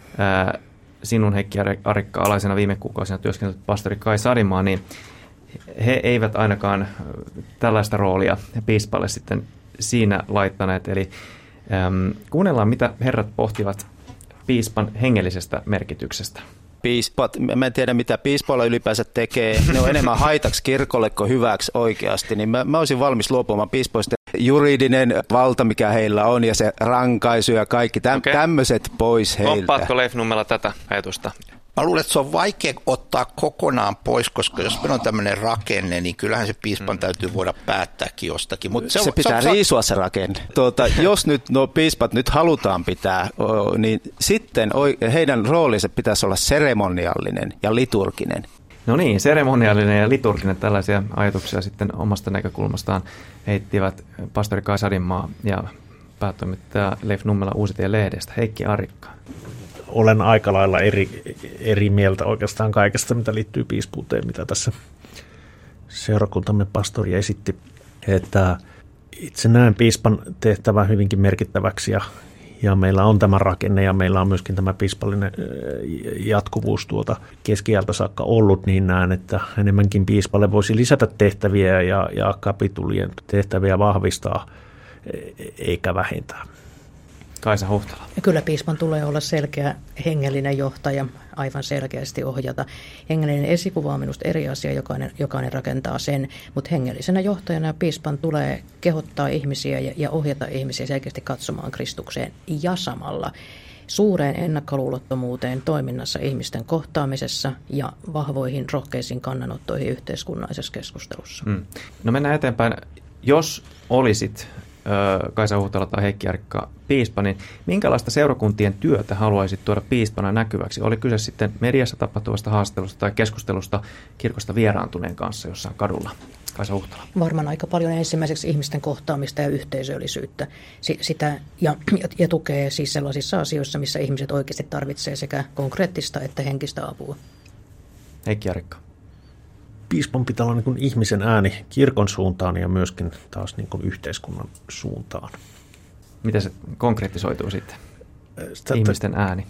B: sinun Heikki Arikka alaisena viime kuukausina työskennellyt pastori Kai Sadimaa, niin he eivät ainakaan tällaista roolia piispalle sitten siinä laittaneet. Eli äm, kuunnellaan, mitä herrat pohtivat piispan hengellisestä merkityksestä.
F: Piispat, mä en tiedä mitä piispoilla ylipäänsä tekee, ne on enemmän haitaksi kirkolle kuin hyväksi oikeasti, niin mä, mä olisin valmis luopumaan piispoista. Juridinen valta, mikä heillä on, ja se rankaisu ja kaikki täm, okay. tämmöiset pois heiltä.
B: Komppaatko Leif Nummela tätä ajatusta?
E: Mä luulen, että se on vaikea ottaa kokonaan pois, koska jos meillä on tämmöinen rakenne, niin kyllähän se piispan täytyy voida päättääkin jostakin. Mut
F: se,
E: se
F: pitää
E: se,
F: riisua se rakenne. Tuota, jos nyt nuo piispat nyt halutaan pitää, niin sitten heidän roolinsa pitäisi olla seremoniallinen ja liturginen.
B: No niin, seremoniallinen ja liturginen, tällaisia ajatuksia sitten omasta näkökulmastaan heittivät pastori Kai Sadimaa ja päätoimittaja Leif Nummela Uusitie-lehdestä. Heikki Arikka.
C: Olen aika lailla eri, eri mieltä oikeastaan kaikesta, mitä liittyy piispuuteen, mitä tässä seurakuntamme pastori esitti. Että itse näen piispan tehtävän hyvinkin merkittäväksi ja, ja meillä on tämä rakenne ja meillä on myöskin tämä piispallinen jatkuvuus tuolta keskiajalta saakka ollut, niin näen, että enemmänkin piispalle voisi lisätä tehtäviä ja, ja kapitulien tehtäviä vahvistaa eikä vähentää.
B: Kaisa Huhtala.
D: Ja kyllä piispan tulee olla selkeä hengellinen johtaja, aivan selkeästi ohjata. Hengellinen esikuva on minusta eri asia, jokainen, jokainen rakentaa sen, mutta hengellisenä johtajana piispan tulee kehottaa ihmisiä ja, ja ohjata ihmisiä selkeästi katsomaan Kristukseen ja samalla suureen ennakkoluulottomuuteen toiminnassa ihmisten kohtaamisessa ja vahvoihin rohkeisiin kannanottoihin yhteiskunnallisessa keskustelussa. Hmm.
B: No mennään eteenpäin. Jos olisit ö, Kaisa Huhtala tai Heikki Arikka piispa, niin minkälaista seurakuntien työtä haluaisit tuoda piispana näkyväksi? Oli kyse sitten mediassa tapahtuvasta haastattelusta tai keskustelusta kirkosta vieraantuneen kanssa jossain kadulla? Kaisa Huhtala.
D: Varmaan aika paljon ensimmäiseksi ihmisten kohtaamista ja yhteisöllisyyttä sitä, ja, ja tukee siis sellaisissa asioissa, missä ihmiset oikeasti tarvitsee sekä konkreettista että henkistä apua.
B: Heikki Arikka.
C: Piispan pitää olla niin kuin ihmisen ääni kirkon suuntaan ja myöskin taas niin kuin yhteiskunnan suuntaan.
B: Miten se konkretisoituu sitten? Sitä, ihmisten ääni.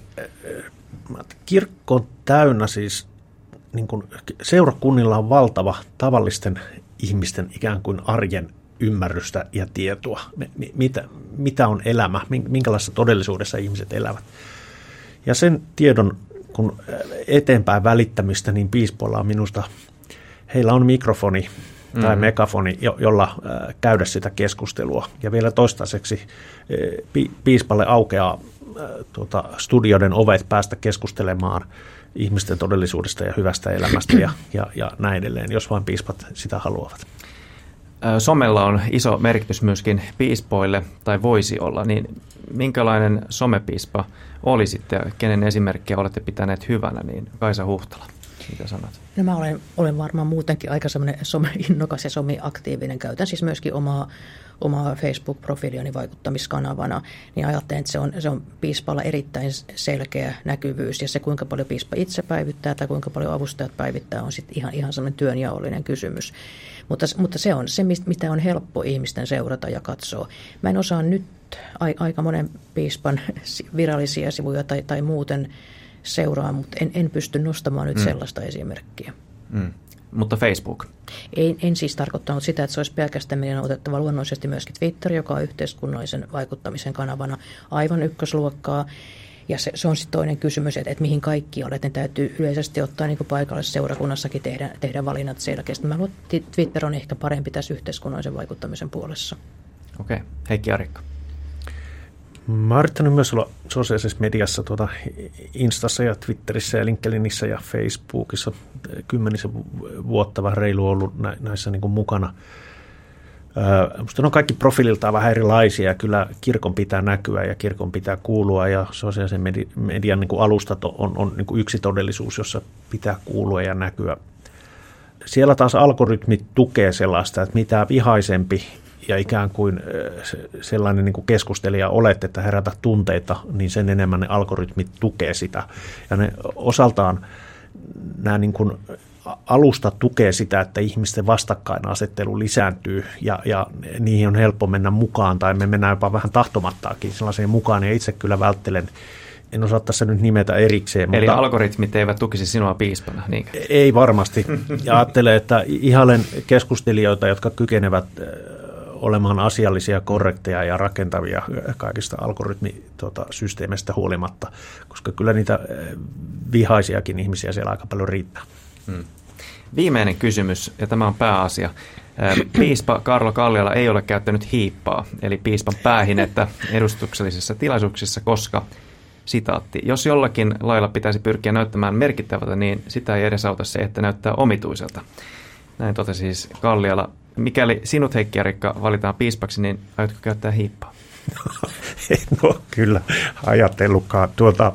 C: Kirkko on täynnä siis, niin kuin seurakunnilla on valtava tavallisten ihmisten ikään kuin arjen ymmärrystä ja tietoa. Mitä, mitä on elämä, minkälaisessa todellisuudessa ihmiset elävät. Ja sen tiedon, kun eteenpäin välittämistä, niin piispoilla on minusta, heillä on mikrofoni tai mm-hmm. megafoni, jolla käydä sitä keskustelua. Ja vielä toistaiseksi piispalle aukeaa tuota, studioiden ovet päästä keskustelemaan ihmisten todellisuudesta ja hyvästä elämästä ja, ja, ja näin edelleen, jos vain piispat sitä haluavat.
B: Somella on iso merkitys myöskin piispoille, tai voisi olla, niin minkälainen somepiispa olisitte ja kenen esimerkkiä olette pitäneet hyvänä, niin Kaisa Huhtala, mitä sanot?
D: No mä olen, olen varmaan muutenkin aika semmoinen some-innokas ja some-aktiivinen. Käytän siis myöskin omaa, omaa Facebook-profiiliani vaikuttamiskanavana, niin ajattelen, että se on, se on piispalla erittäin selkeä näkyvyys, ja se kuinka paljon piispa itse päivittää tai kuinka paljon avustajat päivittää on sitten ihan, ihan semmoinen työnjaollinen kysymys. Mutta, mutta se on se, mitä on helppo ihmisten seurata ja katsoa. Mä en osaa nyt aika monen piispan virallisia sivuja tai, tai muuten seuraa, mutta en, en pysty nostamaan nyt mm. sellaista esimerkkiä.
B: Mm. Mutta Facebook?
D: En, en siis tarkoittanut sitä, että se olisi pelkästään meidän otettava luonnollisesti myöskin Twitter, joka on yhteiskunnallisen vaikuttamisen kanavana aivan ykkösluokkaa. Ja se, se on sitten toinen kysymys, että, että mihin kaikki olet. Ne täytyy yleisesti ottaa niin kuin paikallisessa seurakunnassakin tehdä, tehdä valinnat selkeästi. Mä luulen, että Twitter on ehkä parempi tässä yhteiskunnallisen vaikuttamisen puolessa.
B: Okei. Okay. Heikki Arikka.
C: Mä oon yrittänyt myös olla sosiaalisessa mediassa, tuota, Instassa ja Twitterissä ja LinkedInissä ja Facebookissa kymmenisen vuotta vähän reilu ollut näissä niin kuin mukana. Minusta ne on kaikki profiililtaan vähän erilaisia, ja kyllä kirkon pitää näkyä ja kirkon pitää kuulua, ja sosiaalisen median niin kuin alustat on, on niin kuin yksi todellisuus, jossa pitää kuulua ja näkyä. Siellä taas algoritmit tukee sellaista, että mitä vihaisempi ja ikään kuin sellainen niin kuin keskustelija olet, että herätä tunteita, niin sen enemmän ne algoritmit tukee sitä. Ja ne osaltaan nämä niin kuin alusta tukee sitä, että ihmisten vastakkainasettelu lisääntyy ja, ja niihin on helppo mennä mukaan, tai me mennään jopa vähän tahtomattaakin sellaiseen mukaan, ja itse kyllä välttelen, en osaa tässä nyt nimetä erikseen.
B: Eli
C: mutta
B: algoritmit eivät tukisi sinua piispana, niinkö?
C: Ei varmasti, ja ajattelen, että ihailen keskustelijoita, jotka kykenevät olemaan asiallisia, korrekteja ja rakentavia kaikista algoritmisysteemeistä huolimatta, koska kyllä niitä vihaisiakin ihmisiä siellä aika paljon riittää.
B: Hmm. Viimeinen kysymys, ja tämä on pääasia. Piispa Kaarlo Kalliala ei ole käyttänyt hiippaa, eli piispan päähinettä edustuksellisissa tilaisuuksissa, koska, sitaatti, jos jollakin lailla pitäisi pyrkiä näyttämään merkittävältä, niin sitä ei edesauta se, että näyttää omituiselta. Näin totesi siis Kalliala. Mikäli sinut, Heikki Arikka, valitaan piispaksi, niin aiotko käyttää hiippaa?
C: En ole kyllä ajatellutkaan. Tuota,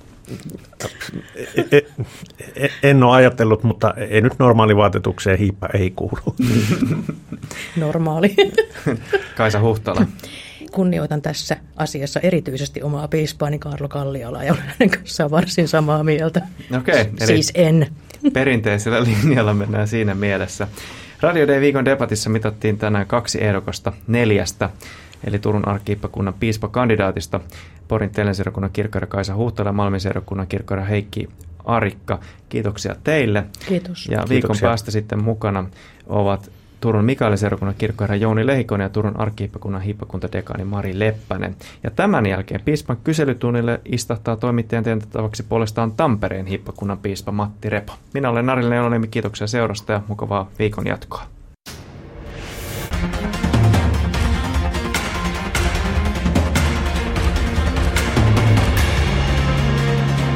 C: en ole ajatellut, mutta ei nyt normaalivaatetukseen hiippa ei kuulu.
D: Normaali.
B: Kaisa Huhtala.
D: Kunnioitan tässä asiassa erityisesti omaa piispaani Kaarlo Kallialaa ja olen hänen kanssaan varsin samaa mieltä.
B: Okei,
D: siis en.
B: Perinteisellä linjalla mennään siinä mielessä. Radio Day-viikon debatissa mitattiin tänään kaksi ehdokasta neljästä, eli Turun arkkipiispakunnan piispakandidaatista, Porin Teelen-seurakunnan kirkkoherra Kaisa Huhtala ja Malmin seurakunnan kirkkoherra Heikki Arikka. Kiitoksia teille.
D: Kiitos.
B: Ja viikon
C: Kiitoksia.
B: päästä sitten mukana ovat Turun Mikaeliseurakunnan kirkkoherra Jouni Lehikoinen ja Turun arkkihiippakunnan hiippakuntadekaani Mari Leppänen. Ja tämän jälkeen piispan kyselytunnille istahtaa toimittajan tentettäväksi puolestaan Tampereen hiippakunnan piispa Matti Repo. Minä olen Nari Leononiemi, kiitoksia seurasta ja mukavaa viikon jatkoa.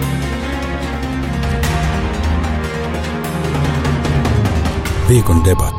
G: Viikon debatti.